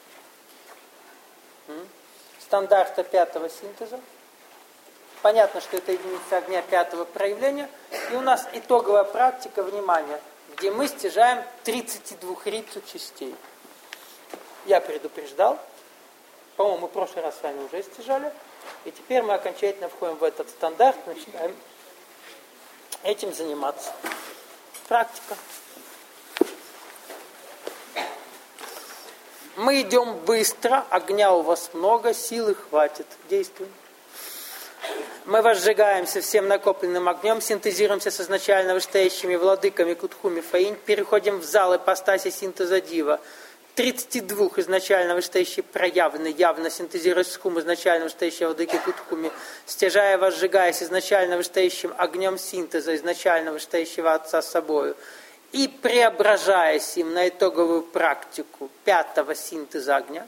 S1: стандарта пятого синтеза. Понятно, что это единица огня пятого проявления. И у нас итоговая практика, внимание, где мы стяжаем тридцать два рицу частей. Я предупреждал. По-моему, мы в прошлый раз с вами уже стяжали. И теперь мы окончательно входим в этот стандарт, начинаем этим заниматься. Практика. Мы идем быстро, огня у вас много, силы хватит. Действуем. Мы возжигаемся всем накопленным огнем, синтезируемся с изначально вышестоящими владыками Кутху-Мифаи, переходим в зал ипостаси синтеза Дива, тридцати двух изначально вышестоящие проявлены, явно синтезируясь с хум изначально вышестоящего владыки Кутхуми, стяжая, возжигаясь изначально вышестоящим огнем синтеза, изначально вышестоящего Отца собою, и преображаясь им на итоговую практику пятого синтеза огня.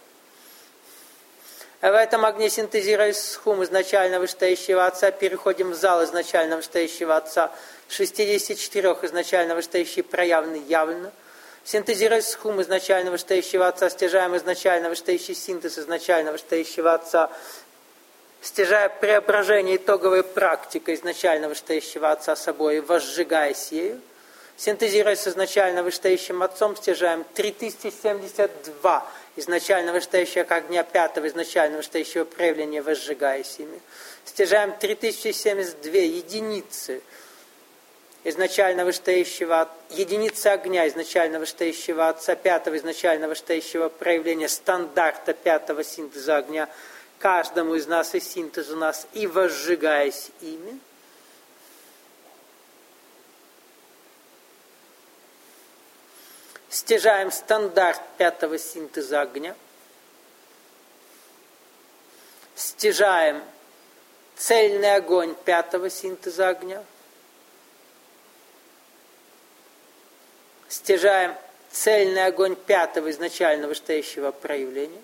S1: В этом огне, синтезируясь с хум изначально вышестоящего Отца, переходим в зал изначально вышестоящего Отца, шестидесяти четырёх изначально вышестоящие проявлены явно. Синтезируясь с хум изначально вышестоящего Отца, стяжаем изначально вышестоящий синтез изначально вышестоящего Отца, стяжая преображение итоговой практикой изначально вышестоящего Отца собой, возжигаясь ею. Синтезируясь с изначально вышестоящим Отцом, стяжаем три тысячи семьдесят два изначально вышестоящего огня пятого изначально вышестоящего проявления, возжигаясь ими. Стяжаем три тысячи семьдесят две единицы изначально вышестоящего, единицы огня изначально вышестоящего Отца пятого изначально вышестоящего проявления стандарта пятого синтеза огня каждому из нас и синтезу нас, и возжигаясь ими. Стяжаем стандарт пятого синтеза огня. Стяжаем цельный огонь пятого синтеза огня. Стяжаем цельный огонь пятого изначально вышестоящего проявления.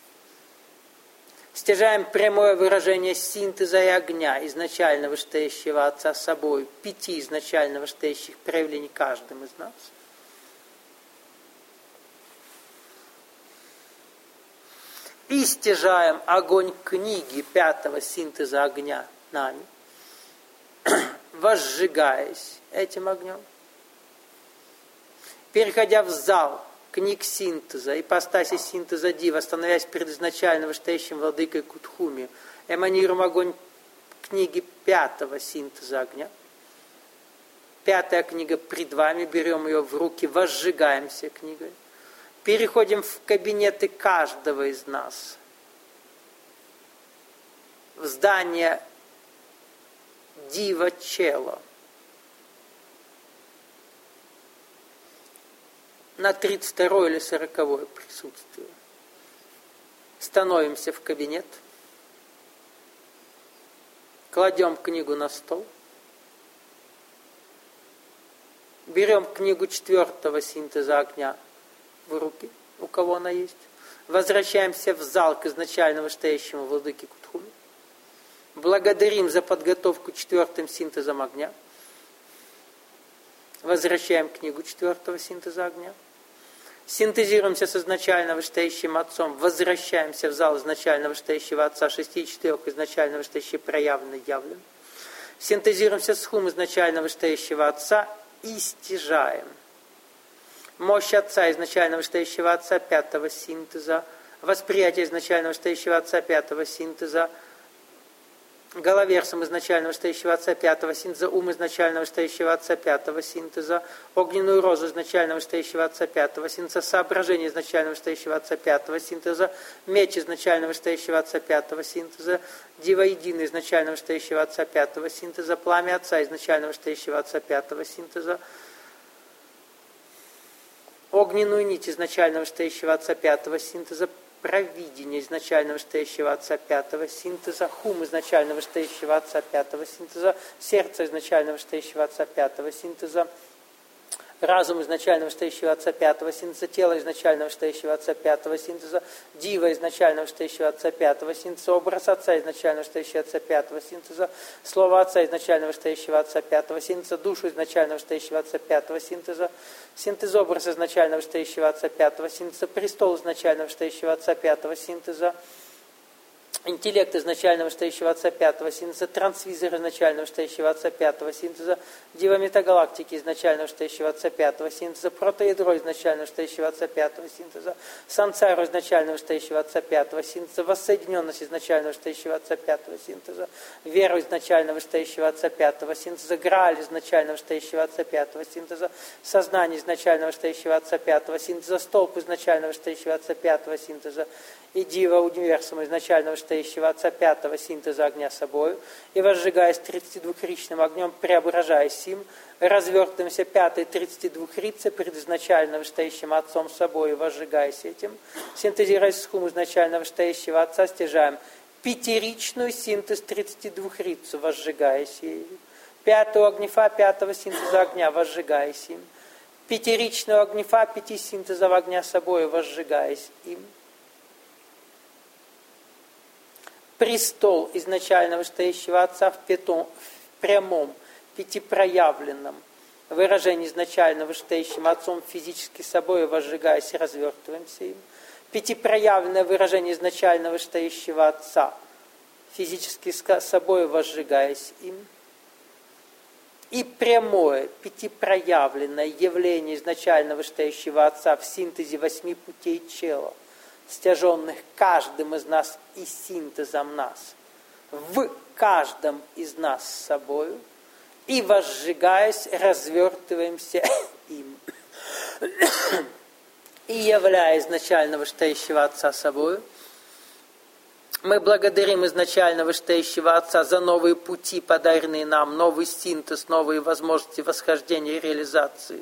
S1: Стяжаем прямое выражение синтеза и огня изначально вышестоящего Отца собой, пяти изначально вышестоящих проявлений каждым из нас. И стяжаем огонь книги пятого синтеза огня нами, возжигаясь этим огнем. Переходя в зал книг синтеза, ипостаси синтеза Дива, становясь перед изначально вышестоящим владыкой Кутхуми, эманируем огонь книги пятого синтеза огня. Пятая книга пред вами, берем ее в руки, возжигаемся книгой. Переходим в кабинеты каждого из нас, в здание Дива Чела, на тридцать второе или сороковое присутствие. Становимся в кабинет, кладем книгу на стол, берем книгу четвертого синтеза огня в руки, у кого она есть. Возвращаемся в зал к изначально вышестоящему владыке Кутхуми. Благодарим за подготовку четвертым синтезом огня. Возвращаем книгу четвертого синтеза огня. Синтезируемся с изначально вышестоящим Отцом. Возвращаемся в зал изначально вышестоящего Отца. Шести и четырех изначально вышестоящий проявленный явлен. Синтезируемся с хум изначально вышестоящего Отца и стяжаем мощь Отца, изначально вышестоящего Отца, пятого синтеза, восприятие изначально вышестоящего Отца, пятого синтеза, головерсом изначально вышестоящего Отца, пятого синтеза, ум изначально вышестоящего Отца, пятого синтеза, огненную розу изначально вышестоящего Отца, пятого синтеза, соображение изначально вышестоящего Отца, пятого синтеза, меч изначально вышестоящего Отца, пятого синтеза, Дива единый изначально вышестоящего Отца, пятого синтеза, пламя Отца изначально вышестоящего Отца, пятого синтеза, огненную нить изначально вышестоящего Отца пятого синтеза, провидение изначально вышестоящего Отца пятого синтеза, хум изначально вышестоящего Отца пятого синтеза, сердце изначально вышестоящего Отца пятого синтеза, разум изначально вышестоящего Отца пятого синтеза, тело изначально вышестоящего Отца пятого синтеза, дива изначально вышестоящего Отца пятого синтеза, образ Отца изначально вышестоящего Отца пятого синтеза, слово Отца изначально вышестоящего Отца пятого синтеза, душу изначально вышестоящего Отца пятого синтеза, синтез образ изначально вышестоящего Отца пятого синтеза, престол изначально вышестоящего Отца пятого синтеза, интеллект изначально вышестоящего Отца пятого синтеза, трансвизор изначально вышестоящего Отца пятого синтеза, дива метагалактики изначально вышестоящего Отца пятого синтеза, протоядро изначально вышестоящего Отца пятого синтеза, самсару изначально вышестоящего Отца пятого синтеза, воссоединенность изначально вышестоящего Отца пятого синтеза, веру изначально вышестоящего Отца пятого синтеза, грааль изначально вышестоящего Отца пятого синтеза, сознание изначально вышестоящего Отца пятого синтеза, столб изначально вышестоящего Отца пятого синтеза, и дива универсум изначально вышестоящего Отца пятого синтеза огня собою, и возжигаясь тридцатидвухричным огнем, преображаясь им, развертываемся пятой тридцатидвухритцей, предизначально вышестоящим Отцом собой, возжигаясь этим. Синтезируясь с хум изначально вышестоящего Отца, стяжаем пятеричную синтез тридцатидвухритцу, возжигаясь ею. Пятую огнефа, пятого синтеза огня, возжигаясь им. Пятеричную огнефа, пяти синтезов огня собой, возжигаясь им. Престол изначально вышестоящего Отца в, пятом, в прямом, пятипроявленном выражении изначально вышестоящим Отцом физически собой, возжигаясь и развертываемся им. Пятипроявленное выражение изначально вышестоящего Отца физически собой, возжигаясь им. И прямое, пятипроявленное явление изначально вышестоящего Отца в синтезе восьми путей чела, стяженных каждым из нас и синтезом нас, в каждом из нас с собою, и, возжигаясь, развертываемся им. И являя изначально вышестоящего Отца собою, мы благодарим изначально вышестоящего Отца за новые пути, подаренные нам, новый синтез, новые возможности восхождения и реализации.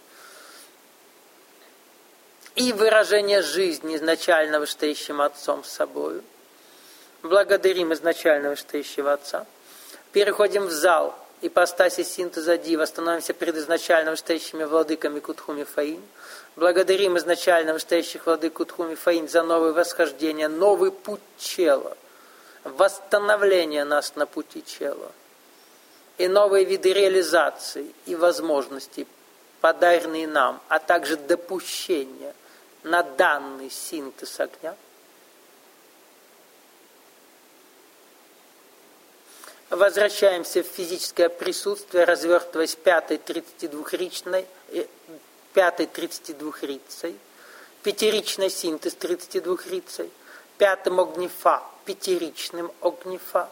S1: И выражение жизни изначально вышестоящим Отцом с собою. Благодарим изначально вышестоящего Отца. Переходим в зал ипостаси синтеза Дива, становимся перед изначально вышестоящими владыками Кутхуми Фаин. Благодарим изначально вышестоящих владык Кутхуми Фаин за новое восхождение, новый путь чела, восстановление нас на пути чела и новые виды реализации и возможностей, подаренные нам, а также допущения на данный синтез огня. Возвращаемся в физическое присутствие, развертываясь пятой тридцатидвухричной, пятой тридцатидвухрицей, пятеричный синтез тридцатидвухрицей, пятым огнефа, пятеричным огнефа,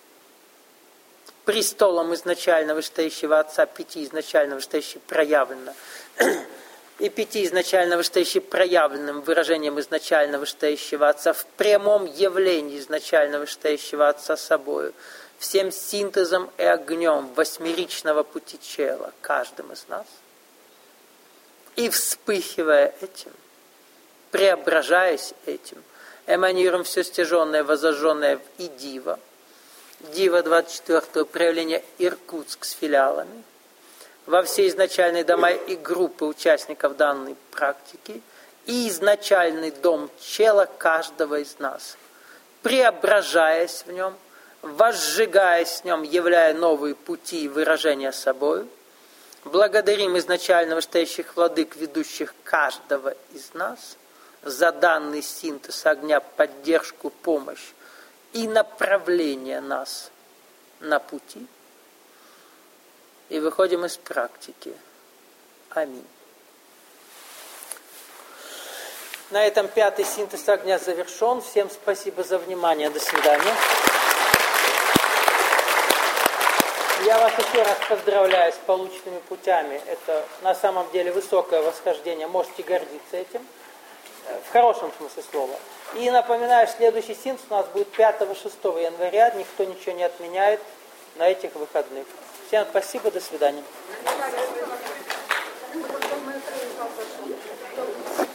S1: престолом изначально вышестоящего Отца, пяти изначально вышестоящих проявлено, и пяти изначально вышестоящих проявленным выражением изначально вышестоящего Отца в прямом явлении изначально вышестоящего Отца собою, всем синтезом и огнем восьмеричного пути чела, каждым из нас. И вспыхивая этим, преображаясь этим, эманируем все стяженное, возожженное в и Дива. Дива двадцать четвёртого проявления Иркутск с филиалами. Во все изначальные дома и группы участников данной практики и изначальный дом чела каждого из нас, преображаясь в нем, возжигаясь в нем, являя новые пути и выражения собою, благодарим изначально вышестоящих владык, ведущих каждого из нас, за данный синтез огня, поддержку, помощь и направление нас на пути. И выходим из практики. Аминь. На этом пятый синтез огня завершен. Всем спасибо за внимание. До свидания. Я вас еще раз поздравляю с полученными путями. Это на самом деле высокое восхождение. Можете гордиться этим. В хорошем смысле слова. И напоминаю, следующий синтез у нас будет пятого-шестого января. Никто ничего не отменяет на этих выходных. Всем спасибо, до свидания.